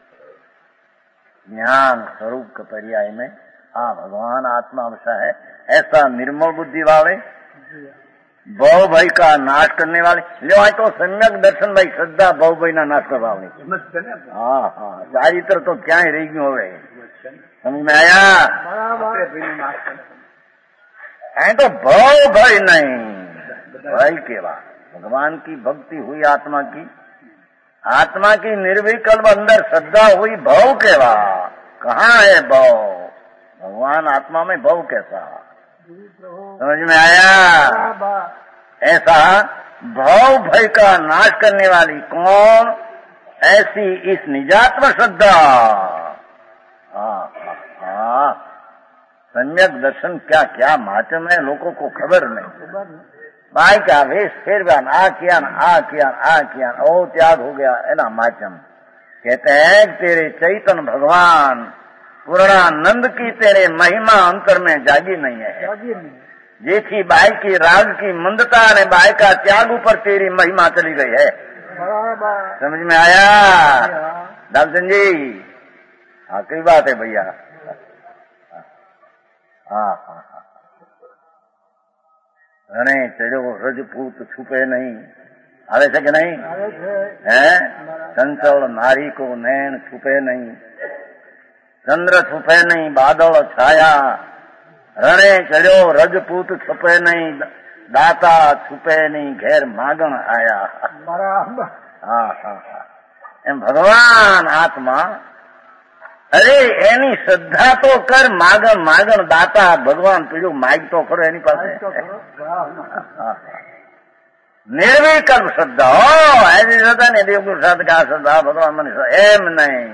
ज्ञान स्वरूप के पर्याय में भगवान आत्मा वसा है, ऐसा निर्मल बुद्धि वाले, भव भय का नाश करने वाले। लो आज तो सम्यक दर्शन भाई श्रद्धा भव भय ना नाश करवा वाली। चारित्र तो क्या ही रही हो गए। समझ में आया? है तो भव भय नहीं, भय केवा भगवान की भक्ति हुई, आत्मा की निर्विकल्प अंदर श्रद्धा हुई, भव केवा कहाँ है भव? भगवान आत्मा में भव कैसा? समझ में आया? ऐसा भव भय का नाश करने वाली कौन? ऐसी इस निजात्म श्रद्धा। सम्यक दर्शन क्या क्या माध्यम है, लोगों को खबर नहीं। भाई का वेश फेरवान आ किया ओ त्याग हो गया एना माध्यम। कहते हैं तेरे चैतन्य भगवान पूर्णानंद की तेरे महिमा अंतर में जागी नहीं है। जेथी बाई की राग की मंदता ने बाई का त्याग ऊपर तेरी महिमा चली गई है। बराबर। समझ में आया दालचंद जी? हाँ कई बात है भैया। हाँ हाँ हाँ। रणे चढ़ो रजपूत छुपे नहीं, आवे से कि नहीं है? चंचल नारी को नैन छुपे नहीं, चंद्र छुपे नहीं बादल छाया, रणे चढ़ो रजपूत छुपे नहीं, दाता छुपे नहीं घेर मागण आया। बराबर। हाँ हाँ हाँ। एम भगवान आत्मा, अरे एनी श्रद्धा तो कर, मागण मागण दाता भगवान पीड़ो माग तो करो एनी पास। निर्विकल्प श्रद्धा हो, ऐसी श्रद्धा नहीं देवगुरु साध का श्रद्धा भगवान मन एम नहीं।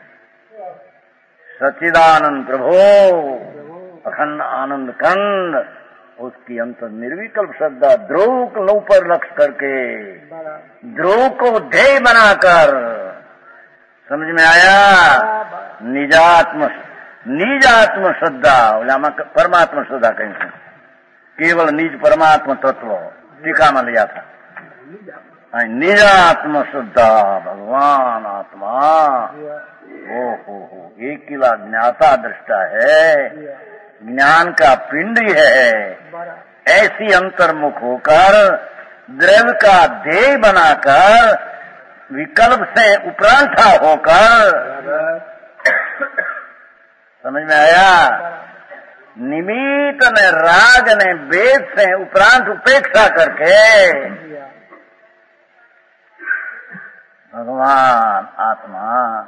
सच्चिदानंद प्रभु अखंड आनंद कंद, उसकी अंतर निर्विकल्प श्रद्धा ध्रुव को लौ पर लक्ष्य करके, ध्रुव को ध्येय बनाकर, समझ में आया? निजात्म श्रद्धा, परमात्मा श्रद्धा कहीं केवल निज परमात्मा तत्व टीका में लिया था। निजात्म श्रद्धा भगवान आत्मा, हो एक किला ज्ञाता दृष्टा है, ज्ञान का पिंड ही है। ऐसी अंतर्मुख होकर द्रव्य का ध्येय बनाकर, विकल्प से उपरांठा होकर, समझ में आया? निमित्त ने राग ने वेद से उपरांत उपेक्षा करके भगवान आत्मा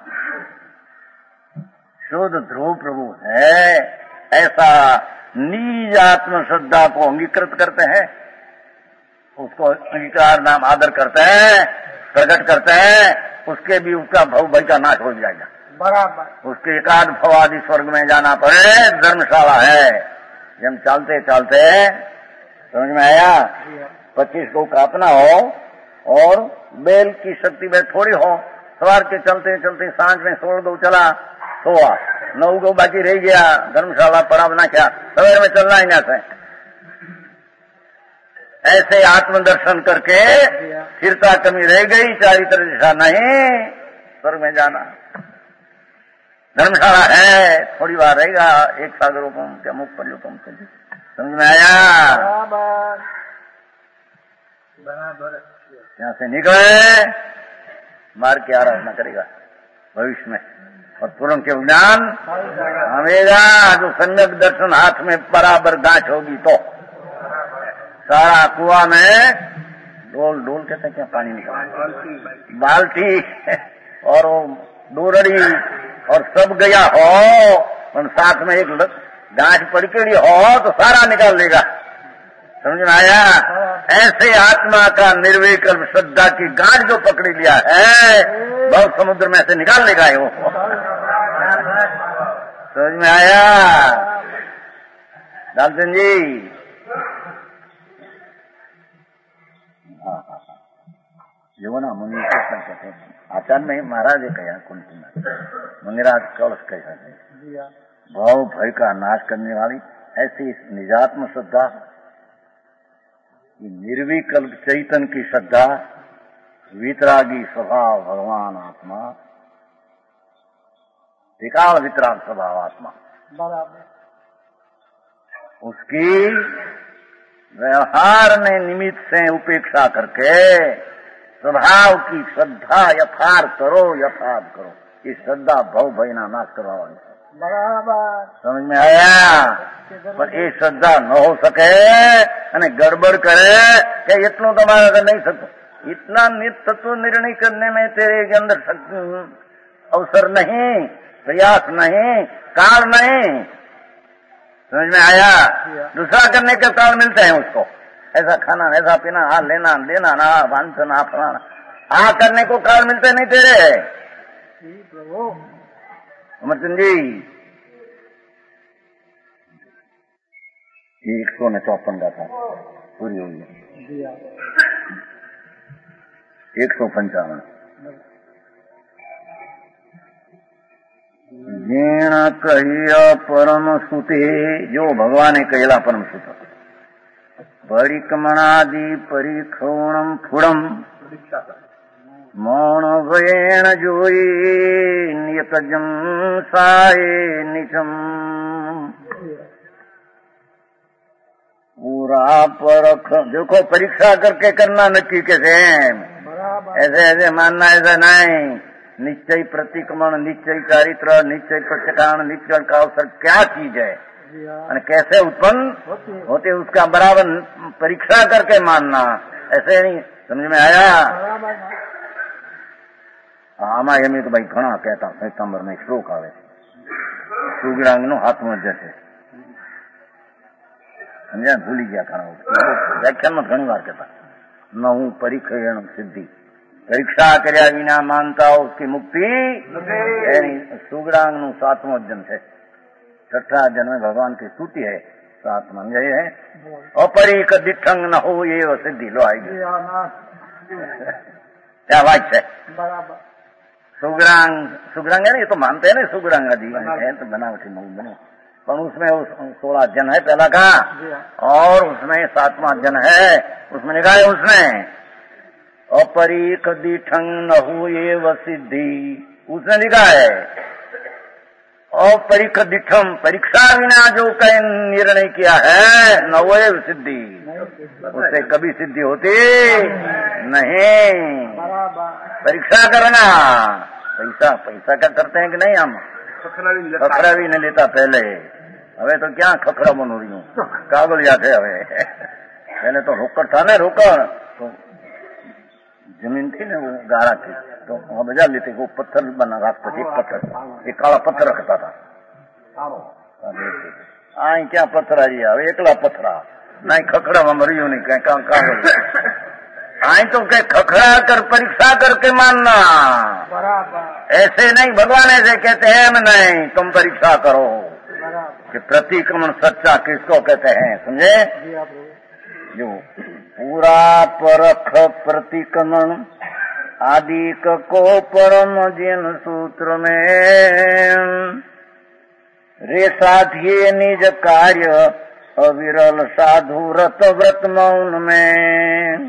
शुद्ध ध्रुव प्रभु है, ऐसा निज आत्म श्रद्धा को अंगीकृत करते हैं, उसको अंगीकार नाम आदर करते हैं, प्रकट करते हैं, उसके भी उसका भव भय का नाश हो जाएगा। बराबर। उसके एकाध भवादि स्वर्ग में जाना पड़े, धर्मशाला है। जब चलते चलते समझ में आया, 25 को कापना हो और बैल की शक्ति में थोड़ी हो, सवार के चलते चलते सांझ में 16 गो चला, सोआ 9 गो बाकी रह गया, धर्मशाला पड़ा बना क्या, सवेर में चलना ही ना से। ऐसे आत्मदर्शन करके स्थिरता कमी रह गई, चारित्र दिशा नहीं, स्वर्ग में जाना। धर्मशाला है, थोड़ी बार रहेगा, एक सागरोपम क्या मुख पर्योपम, समझ में आया? बराबर। यहाँ से निकले, मार के आराधना करेगा भविष्य में, और पूर्ण के ज्ञान हमेगा। जो सम्यक दर्शन हाथ में बराबर गांठ होगी तो सारा कुआ में डोल डोल कहते क्या पानी निकला, बाल्टी और डोरड़ी और सब गया हो, और साथ में एक गांठ पड़केड़ी हो तो सारा निकाल लेगा। समझ में आया? ऐसे आत्मा का निर्विकल्प श्रद्धा की गांठ जो पकड़ी लिया है, बहुत समुद्र में से निकाल लेगा वो। समझ में आया दालचंद जी? जो ना मुनि कृष्ण कहते हैं, आचार्य में महाराज ने कहा कुंती मुनिराज कौलस कैसा है, भाव भय का नाश करने वाली ऐसी निजात्म श्रद्धा, निर्विकल्प चैतन्य की श्रद्धा, वितरागी स्वभाव भगवान आत्मा, विकाल वितराग स्वभाव आत्मा, बराबर। उसकी व्यवहार में निमित्त से उपेक्षा करके स्वभाव की श्रद्धा यथार्थ करो, ये श्रद्धा भव भय ना नाश करवा वाली। बराबर। समझ में आया? पर ये श्रद्धा न हो सके અને गड़बड़ करे कि इतना तुम्हारा कर नहीं सकता, इतना तत्व निर्णय करने में तेरे के अंदर अवसर नहीं, प्रयास नहीं, काल नहीं। समझ में आया? दूसरा करने के काल मिलते हैं उसको, ऐसा खाना, ऐसा पीना, हाँ लेना देना, ना वांछना फलाना, हाँ करने को काल मिलते नहीं तेरे। प्रभु अमरचंद जी 154 का था, पूरी हुई है 155। जीण कहिया परम सुते, जो भगवान कहेला परम सुत, परिक्रमणादि परिक्रमणम फुड़म मौन वेण जोई नियत जम साए निचम पूरा परख। देखो परीक्षा करके करना नक्की कैसे है, ऐसे ऐसे मानना ऐसा नहीं। निश्चय प्रतिक्रमण, निश्चय चारित्र, निश्चय प्रत्यकान, निश्चय का अवसर क्या चीज है और कैसे उत्पन्न होते उसका बराबर परीक्षा करके मानना, ऐसे नहीं। समझ में आया? आमा एम तो भाई घना कहता सितंबर में श्लोक आवे सुगरांग नो हाथમાં જશે, समझा? भूली गया घना व्याख्यान में घनी बार कहता न हूं परीक्षण सिद्धि, परीक्षा કર્યા વિના માનતા उसकी मुक्ति सुगरांग नु 7वां जन्म है। 6ठा जन्म में भगवान की स्तुति है, 7वां यही है अपरिक दिठंग न हो ये सिद्धि लो आएगी। क्या बात है? सुगरांग है ना, ये तो मानते हैं ना सुगरांग जी है तो बनावटी मूल बने, पर उसमें 16 जन है पहला का और उसमें 7वां जन है। उसमें लिखा है उसमें अपरिक दिठंग न हो ये व सिद्धि, उसने लिखा है अपरिक दिठम, परीक्षा बिना जो कहीं निर्णय किया है न वो सिद्धि, उससे कभी सिद्धि होती नहीं। परीक्षा करना, पैसा क्या करते हैं कि नहीं हम, खखरा भी नहीं लेता पहले, हमें तो क्या खखरा बनो रही हूँ, कागल जाते हमें। पहले तो रोकड़ था ना, रोकड़ तो जमीन थी ना वो गारा थी तो वहां बजा लेते, वो पत्थर बना रास्ता, एक पत्थर, एक काला पत्थर रखता था। आई क्या पत्थर आ रही है, एकला पत्थरा नहीं खखड़ा में मरियो नहीं कहीं कागल। आई तो कह खखड़ा कर परीक्षा करके मानना, ऐसे नहीं। भगवान ऐसे कहते हैं नहीं, तुम परीक्षा करो कि प्रतिक्रमण सच्चा किसको कहते हैं, समझे? जो पूरा परख प्रतिक्रमण आदि को परम जिन सूत्र में रे साधिये निज कार्य अविरल साधु रत व्रत मौन में।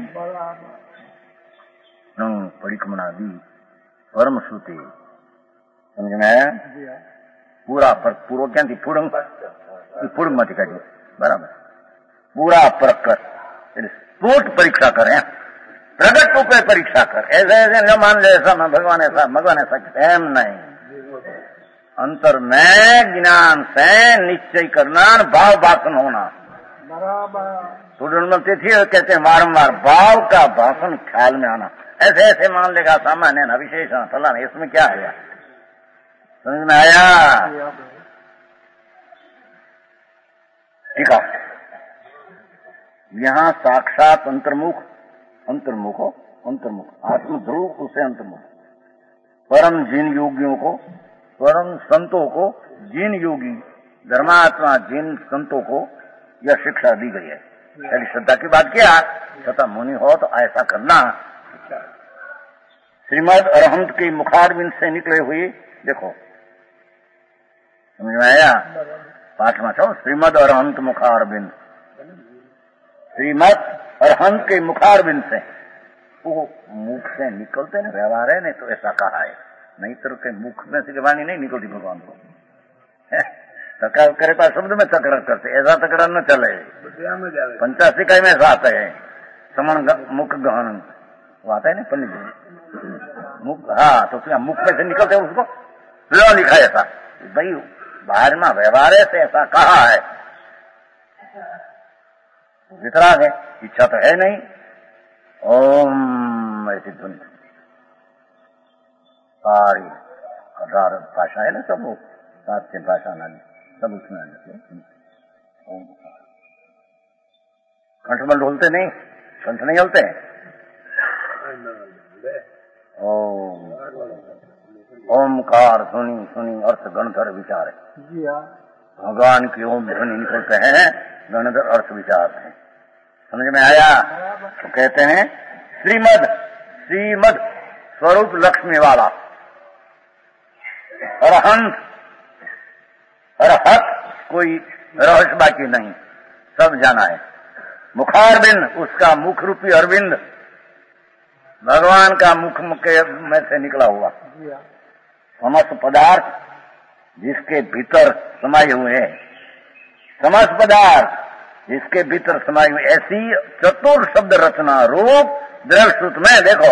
परिक्रमणादि परम श्रुति, समझ में आया? पूरा पर पूर्व क्या थी, पूर्व मत का जी बराबर पूरा परख कर स्फुट परीक्षा करें, प्रगट रूप में परीक्षा कर। ऐसे ऐसे न मान ले ऐसा भगवान ऐसा एम नहीं, अंतर में ज्ञान से निश्चय करना, भाव भाषण होना। सुडनमती थी कहते हैं बारम्बार भाव का भाषण ख्याल में आना। ऐसे ऐसे मान लेगा सामान्य न विशेषण फलाना, इसमें क्या है? समझ में आया? ठीक है, यहाँ साक्षात अंतर्मुख आत्मध्रुव उसे अंतर्मुख, परम जिन योगियों को, परम संतों को, जिन योगी धर्मात्मा जिन संतों को यह शिक्षा दी गई है। पहली श्रद्धा की बात किया, तथा मुनि हो तो ऐसा करना। श्रीमद अरहंत के मुखारबिंद से निकले हुए, देखो समझ में आया? पाठ में छो श्रीमद अरहंत मुखारबिंद, श्रीमद अरहंत के मुखारबिंद से, वो मुख से निकलते न व्यवहार है, नहीं तो ऐसा कहा है, नहीं तो के मुख में से वाणी नहीं निकलती भगवान को। तकरार करे तो शब्द में तकरार करते, ऐसा तकरार न चले। 85 में ऐसा आता है, समण मुख गहन वो आता है ना पंडित जी मुख, हाँ तो क्या मुख में से निकलते है उसको लो लिखा ऐसा, भाई बाहर में व्यवहार से ऐसा कहा है, वितराग है, इच्छा तो है नहीं। ओम ऐसी ध्वनि सारी हजार भाषा है ना, सब वो 7 भाषा ना सब उसमें आ जाते। कंठ में ढोलते नहीं, कंठ नहीं हिलते। ओमकार सुनी सुनी अर्थ गणधर विचार है, भगवान की ओम ध्वनि निकलते हैं, गणधर अर्थ विचार है। समझ में आया? तो कहते हैं श्रीमद स्वरूप लक्ष्मी वाला, अरहंत अरहत, कोई रहस्य बाकी नहीं, सब जाना है। मुखारबिंद उसका मुख रूपी अरविंद, भगवान का मुख में से निकला हुआ समस्त पदार्थ जिसके भीतर समाये हुए हैं, समस्त पदार्थ जिसके भीतर समाये हुए, ऐसी चतुर शब्द रचना रूप द्रव्यसूत्र में देखो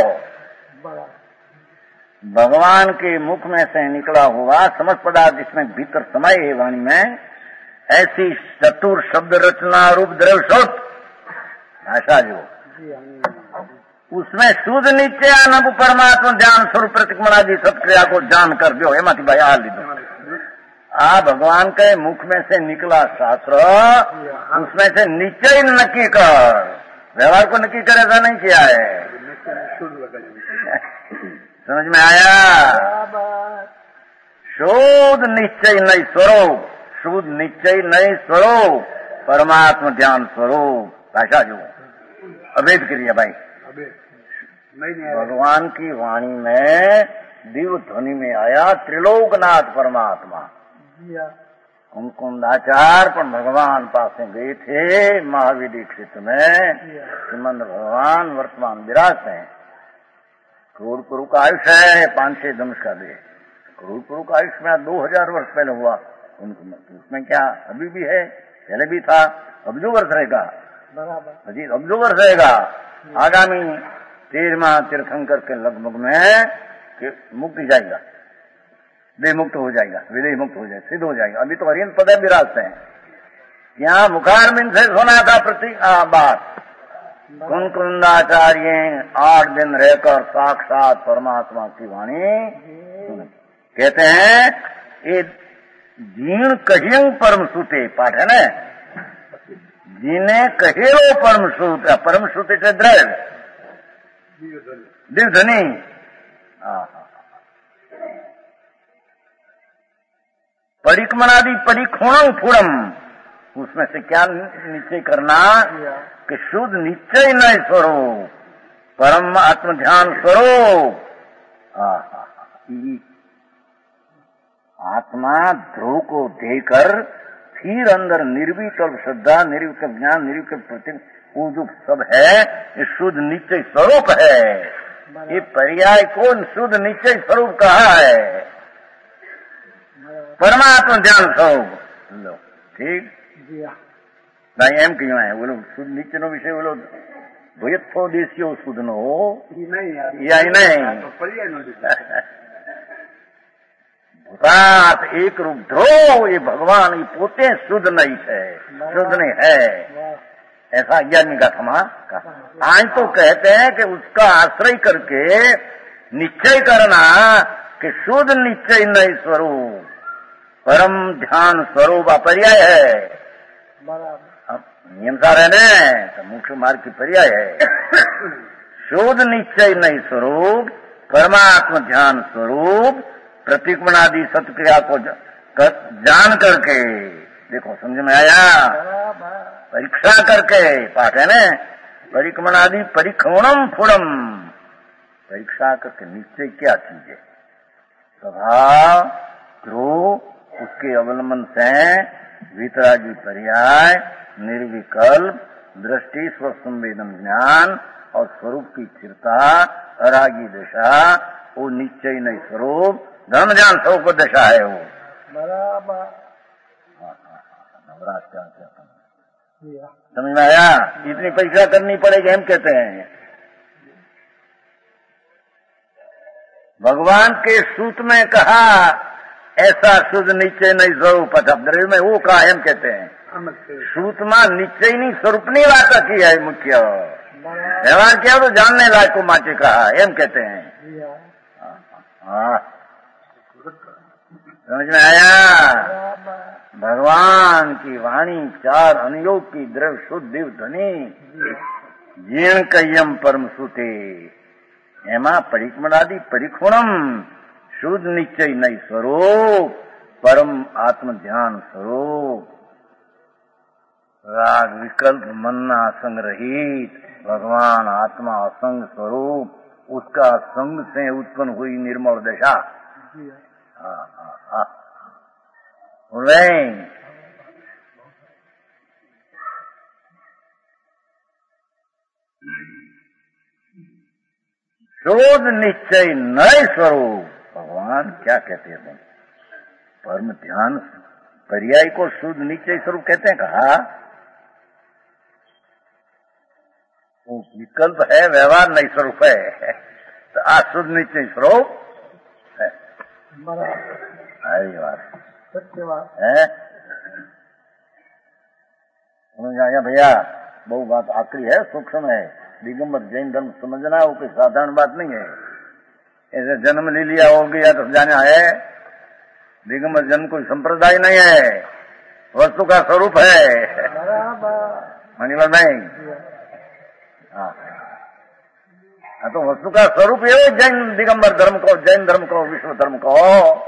भगवान के मुख में से निकला हुआ समस्त पदार्थ जिसमें भीतर समाये है वाणी में, ऐसी चतुर शब्द रचना रूप द्रव्यसूत्र भाषा जो उसमें शुद्ध नित्य आनंद परमात्मा ध्यान स्वरूप प्रतिक्रमणादि सत्क्रिया को जान कर दो। हेमती भाई आ लीधो आ भगवान के मुख में से निकला शास्त्र, उसमें से निश्चय नक्की कर, व्यवहार को नक्की कर ऐसा नहीं किया है। समझ में आया? शुद्ध निश्चय नहीं स्वरूप, शुद्ध निश्चय नहीं स्वरूप परमात्मा ध्यान स्वरूप भाषा जो अभेद क्रिया भाई। भगवान की वाणी में दिव्य ध्वनि में आया त्रिलोकनाथ परमात्मा। कुंकुंदाचार पर भगवान पास गए थे महावीर दीक्षित में, श्रीमंद भगवान वर्तमान विरासते हैं। करोड़ करोड़ का आयुष है, 5-6 दंश का दे। करोड़ करोड़ का आयुष में 2000 वर्ष पहले हुआ, उसमें क्या अभी भी है, पहले भी था, अब जो वर्ष रहेगा अजीत, अब जो वर्ष रहेगा आगामी 13वां तीर्थंकर के लगभग में मुक्ति जाएगा, देह मुक्त हो जाएगा, विदेह मुक्त हो जाएगा, सिद्ध हो जाएगा। अभी तो हरियन पदे विराजते हैं। यहाँ मुखारबिंद से सुना था प्रति बात, कुंकुंदाचार्य 8 दिन रहकर साक्षात परमात्मा की वाणी कहते हैं। ये जीण कहियं परम सूते पाठ है न, जिन्हें कहेरो परम सूत, परम सूते से द्रव्य दिव्यध्वनि। परिक्रमणादि परिखोणं फूड़म, उसमें से क्या निश्चय करना कि शुद्ध निश्चय न स्वरूप परम आत्म ध्यान स्वरूप। आत्मा ध्रुव को देकर फिर अंदर निर्विकल्प श्रद्धा, निर्विकल्प ज्ञान, निर्विकल्प प्रति वो जो सब है ये शुद्ध निश्चय स्वरूप है। ये पर्याय को शुद्ध निश्चय स्वरूप कहा है, परमात्मा ध्यान स्वरूप। लो ठीक भाई एम क्यों है बोलो शुद्ध निश्चय नो विषय बोलो भयत्व देशियो शुद्ध नो या नहीं बात एक रूप ध्रुव ये भगवान ये पोते शुद्ध नहीं है, शुद्ध नहीं है, ऐसा ज्ञानी का समा का। आज तो कहते हैं कि उसका आश्रय करके निश्चय करना कि शुद्ध निश्चय नहीं स्वरूप परम ध्यान स्वरूप पर्याय है। नियम सार है न, तो मुख्य मार्ग की पर्याय है। शुद्ध निश्चय नहीं स्वरूप परमात्मा ध्यान स्वरूप प्रतिक्रमणादि सत्क्रिया को जान करके देखो, समझ में आया? परीक्षा करके पाठ है न, परिक्रमणादि परिक्रमणम फुड़म, परीक्षा करके निश्चय क्या चीज है, स्वभाव ध्रुव उसके अवलंबन से वितरागी पर्याय, निर्विकल्प दृष्टि, स्वसंवेदन ज्ञान और स्वरूप की स्थिरता, अरागी दशा, वो निश्चय नहीं स्वरूप धर्म ज्ञान स्वरूप दशा है वो बराबर। समझ में आया? इतनी परीक्षा करनी पड़ेगी हम कहते हैं। भगवान के सूत में कहा ऐसा शुद्ध निश्चय नहीं स्वरूप द्रव्य में वो कहा हम कहते हैं। सूत में निश्चय नहीं स्वरूप नहीं बात की है मुख्य व्यवहार किया तो जानने लायक को माचे कहा हम कहते हैं। समझ में आया? भगवान की वाणी 4 अनुयोग की द्रव्य शुद्ध दिव्य ध्वनि जीण कय्यम परम सुते एमा परिक्रमणादि परिखुणम शुद्ध निश्चय नहीं स्वरूप परम आत्म ध्यान स्वरूप राग विकल्प मन्ना संग रहित भगवान आत्मा असंग स्वरूप उसका संग से उत्पन्न हुई निर्मल दशा। शुद्ध निश्चय नए स्वरूप। भगवान क्या कहते हैं? परम ध्यान पर्याय को शुद्ध निश्चय स्वरूप कहते हैं। कहा वो विकल्प है, व्यवहार नहीं स्वरूप है, तो शुद्ध निश्चय स्वरूप है। अरे बात सत्य बात है। भैया बहु बात आखिरी है, सूक्ष्म है। दिगंबर जैन धर्म समझना वो कोई साधारण बात नहीं है। ऐसे जन्म ले लिया हो गया तो जाना है। दिगंबर जन्म कोई संप्रदाय नहीं है, वस्तु का स्वरूप है। मणिलाल नहीं, हाँ तो वस्तु का स्वरूप है जैन दिगंबर धर्म को, जैन धर्म को, विश्व धर्म को।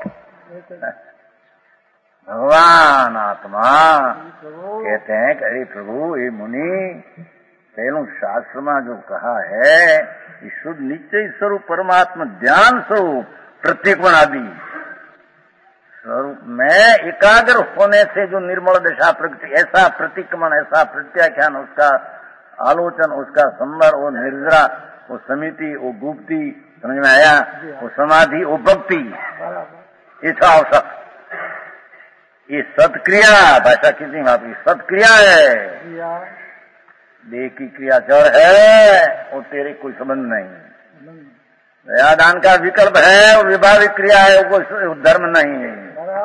भगवान आत्मा कहते हैं कि अरे प्रभु ये मुनि पहलू शास्त्र में जो कहा है शुद्ध निश्चय स्वरूप परमात्मा ध्यान स्वरूप प्रत्येक आदि स्वरूप में एकाग्र होने से जो निर्मल दशा प्रगति, ऐसा प्रतिक्रमण, ऐसा प्रत्याख्यान, उसका आलोचन, उसका संवर, वो निर्जरा, वो समिति, वो गुप्ति, समझ में आया? वो समाधि, वो भक्ति, इच्छा अवसर, ये सत्क्रिया। भाषा कितनी बात की सत्क्रिया है। देह की क्रिया जड़ है, वो तेरे कोई संबंध नहीं। दयादान का विकल्प है, वो विभाविक क्रिया है, वो कोई धर्म नहीं है।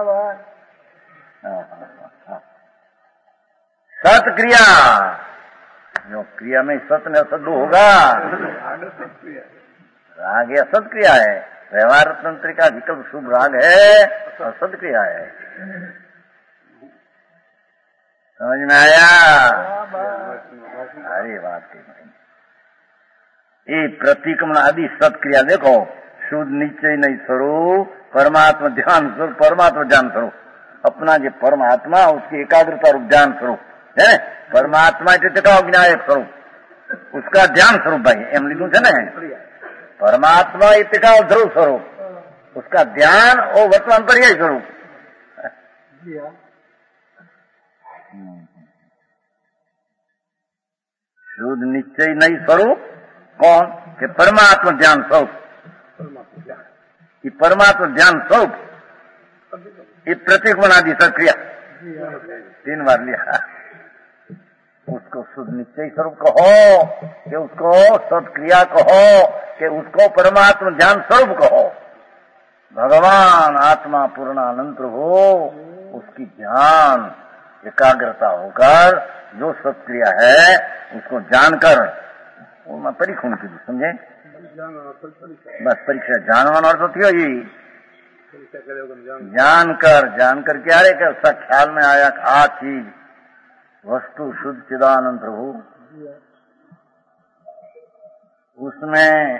सत्क्रिया, जो क्रिया में सत्य में असद होगा, राग या सत्क्रिया है। व्यवहार तंत्र का विकल्प शुभ राग है और सत्क्रिया है। समझ में आया? अरे बात ये प्रतिक्रमण आदि सत्क्रिया देखो, शुद्ध निश्चय नहीं स्वरूप परमात्मा ध्यान स्वरूप, परमात्मा ज्ञान स्वरूप, अपना जो परमात्मा उसकी एकाग्रता रूप ज्ञान स्वरूप है। परमात्मा टिकाव विनायक स्वरूप, उसका ध्यान स्वरूप भाई एम लिखू है ना। परमात्मा टिकाव ध्रुव स्वरूप, उसका ध्यान और वर्तमान पर्याय स्वरूप। शुद्ध निश्चय नहीं स्वरूप कौन? कि परमात्मा ध्यान स्वरूप। ये परमात्मा ध्यान स्वरूप, ये प्रतीक बना दी सक्रिया, 3 बार लिया। उसको शुद्ध निश्चय स्वरूप कहो कि उसको सत्क्रिया कहो कि उसको परमात्मा ध्यान स्वरूप कहो। भगवान आत्मा पूर्णानंद हो, उसकी ध्यान एकाग्रता होकर जो सत्क्रिया है उसको जानकर, वो मैं परीक्षा की समझे, बस परीक्षा जानवान अर्थ होती है ये। जानकर क्या रे कि उसका ख्याल में आया आ चीज वस्तु शुद्ध चिदानंद प्रभु, उसमें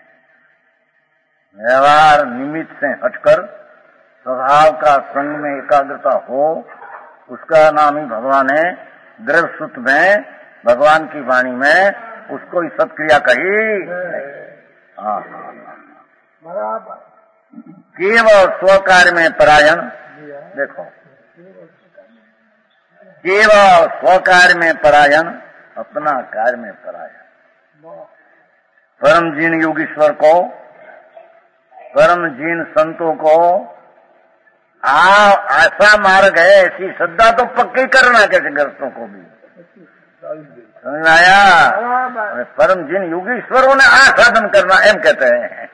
व्यवहार निमित्त से हटकर स्वभाव का संग में एकाग्रता हो, उसका नाम ही भगवान है। द्रव्यसूत्र में भगवान की वाणी में उसको ही सत्क्रिया कही। केवल स्वकार्य में परायण, देखो केवल स्वकार्य में परायण, अपना कार्य में परायण। परम जीन योगीश्वर को, परम जीन संतों को ऐसा मार्ग है, ऐसी श्रद्धा तो पक्की करना कैसे ग्रस्तों को भी। समझ आया? परम जिन योगीश्वरों ने आसाधन करना एम कहते हैं।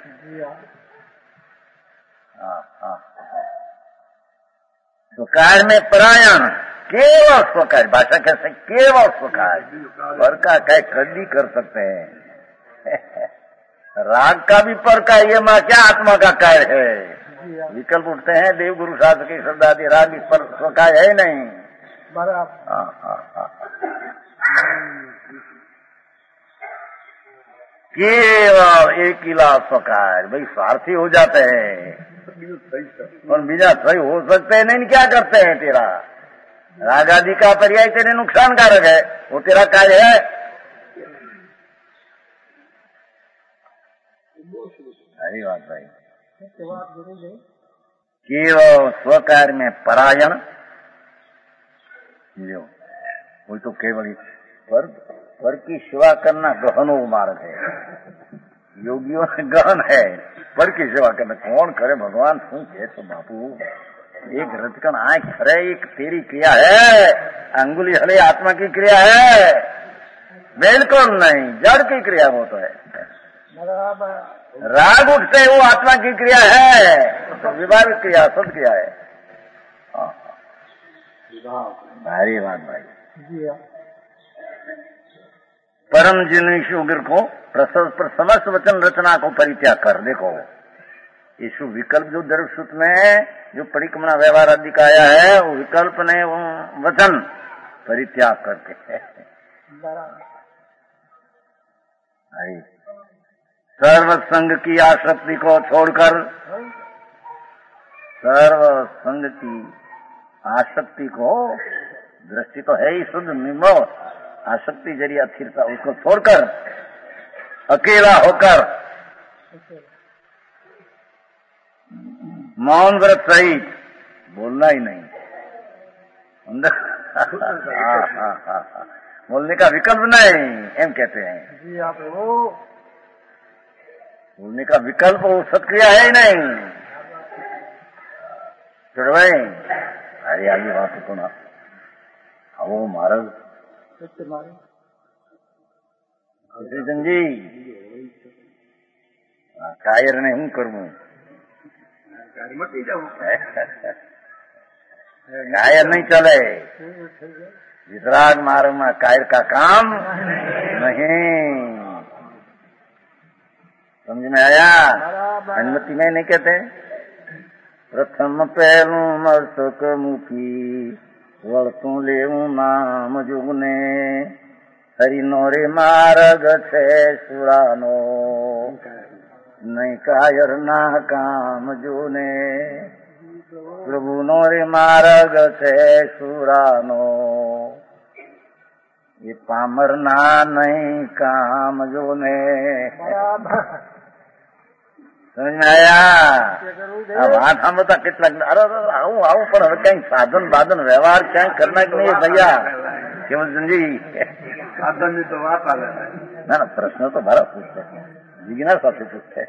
स्वकार्य में परायण, केवल स्वकार्य, भाषा कैसे केवल स्वकार्य, पर का कई कदी कर सकते हैं। राग का भी पर का ये माँ क्या आत्मा का कार्य है। विकल्प उठते हैं देव गुरु शास्त्र की श्रद्धा दे, राग इस पर स्वकार्य है नहीं। केवल एक ही स्वकार्य, भाई स्वार्थी हो जाते हैं और बिना सही हो सकते हैं नहीं। क्या करते हैं? तेरा राग आदि का पर्याय तेरे नुकसानकारक है, वो तेरा कार्य है। अरे बात भाई, केवल स्वकार्य में परायण, जो वही तो केवल पर की सेवा करना गहनो मार्ग है। योगियों ने गहन है पढ़ की सेवा करने कौन करे भगवान शू कहे तो बापू एक रचकन आंख खरे एक तेरी क्रिया है, अंगुली हले आत्मा की क्रिया है, बिल्कुल नहीं जड़ की क्रिया वो तो है। राग उठते वो आत्मा की क्रिया है, तो विभाग क्रिया सद क्रिया है। भारी बात भाई। परम जिन शुगर को पर समस्त वचन रचना को परित्याग कर। देखो यीशु विकल्प जो दर्शुत में जो परिक्रमणा व्यवहार आदि का आया है वो विकल्प ने वो वचन परित्याग करके सर्व संग की आसक्ति को छोड़कर, सर्व संग की आसक्ति को, दृष्टि तो है ही शुद्ध निर्मल, आसक्ति जरिए अस्थिरता उसको छोड़कर अकेला होकर मौन व्रत सहित बोलना ही नहीं। बोलने का विकल्प नहीं एम कहते हैं। बोलने का विकल्प वो सत्क्रिया है ही नहीं। चलो भाई अरे आगे बात तो ना वो महाराज कृष्ण जी कायर ने हूं करूं कायर नहीं चले, वितराग मार्ग में कायर का काम नहीं। समझ में आया? अनुमति में नहीं कहते। प्रथम पहलू मस्तक मुखी वळतू लेऊ नाम जुगने, हरि नोरे मार्ग छे सुरानो, नहीं कायर ना काम जूने, प्रभु नोरे मार्ग छे सुरानो, ये पामर ना नहीं काम जूने। समझ में आया? વાત સાંભળતા કેટલાક આવું પણ હવે કઈ સાધન બાધન વ્યવહાર ક્યાંય કરના કે નહીં ભૈયા કેવલચંદજી? સાધનની તો વાત આવે ના ના પ્રશ્ન તો મારા પૂછે जिज्ञासा સાથે પૂછે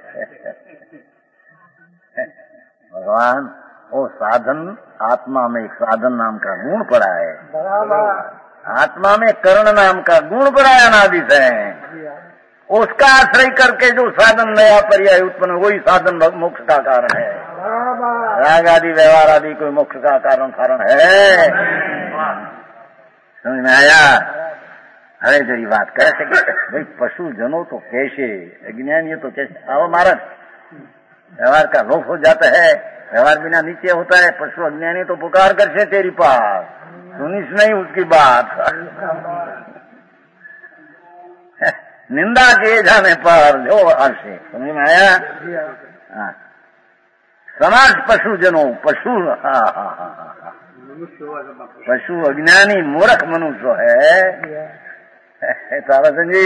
भगवान वो साधन आत्मा में एक साधन नाम का गुण पड़ा है, आत्मा में कर्ण नाम का गुण पड़ा है अनादि से, उसका आश्रय करके जो साधन नया पर्याय उत्पन्न वही साधन मोक्ष का कारण है। राग आदि व्यवहार आदि कोई मोक्ष का कारण है? समझ में आया? હવે જરી વાત કરે છે કે ભાઈ પશु जनों तो कैसे, अज्ञानी तो कैसे। आओ महाराज व्यवहार का लोप हो जाता है, व्यवहार बिना नीचे होता है। पशु अज्ञानी तो पुकार कर से तेरी पास, सुनिस नहीं उसकी बात। निंदा किए जाने पर जो हर्षे। समझ में आया? समाज पशु जनों, पशु पशु अज्ञानी मूर्ख मनुष्य है ताराचंद जी।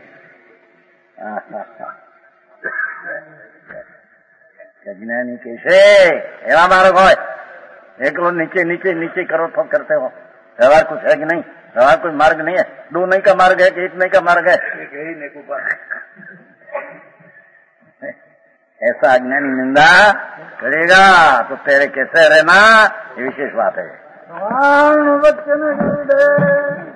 अज्ञानी कैसे एवा मार्ग हो, एक लोग नीचे नीचे नीचे करो तो करते हो। व्यवहार कुछ है कि नहीं? व्यवहार कोई मार्ग नहीं है। दो नहीं का मार्ग है कि एक नहीं का मार्ग है? ऐसा अज्ञानी निंदा करेगा तो तेरे कैसे रहना, ये विशेष बात है।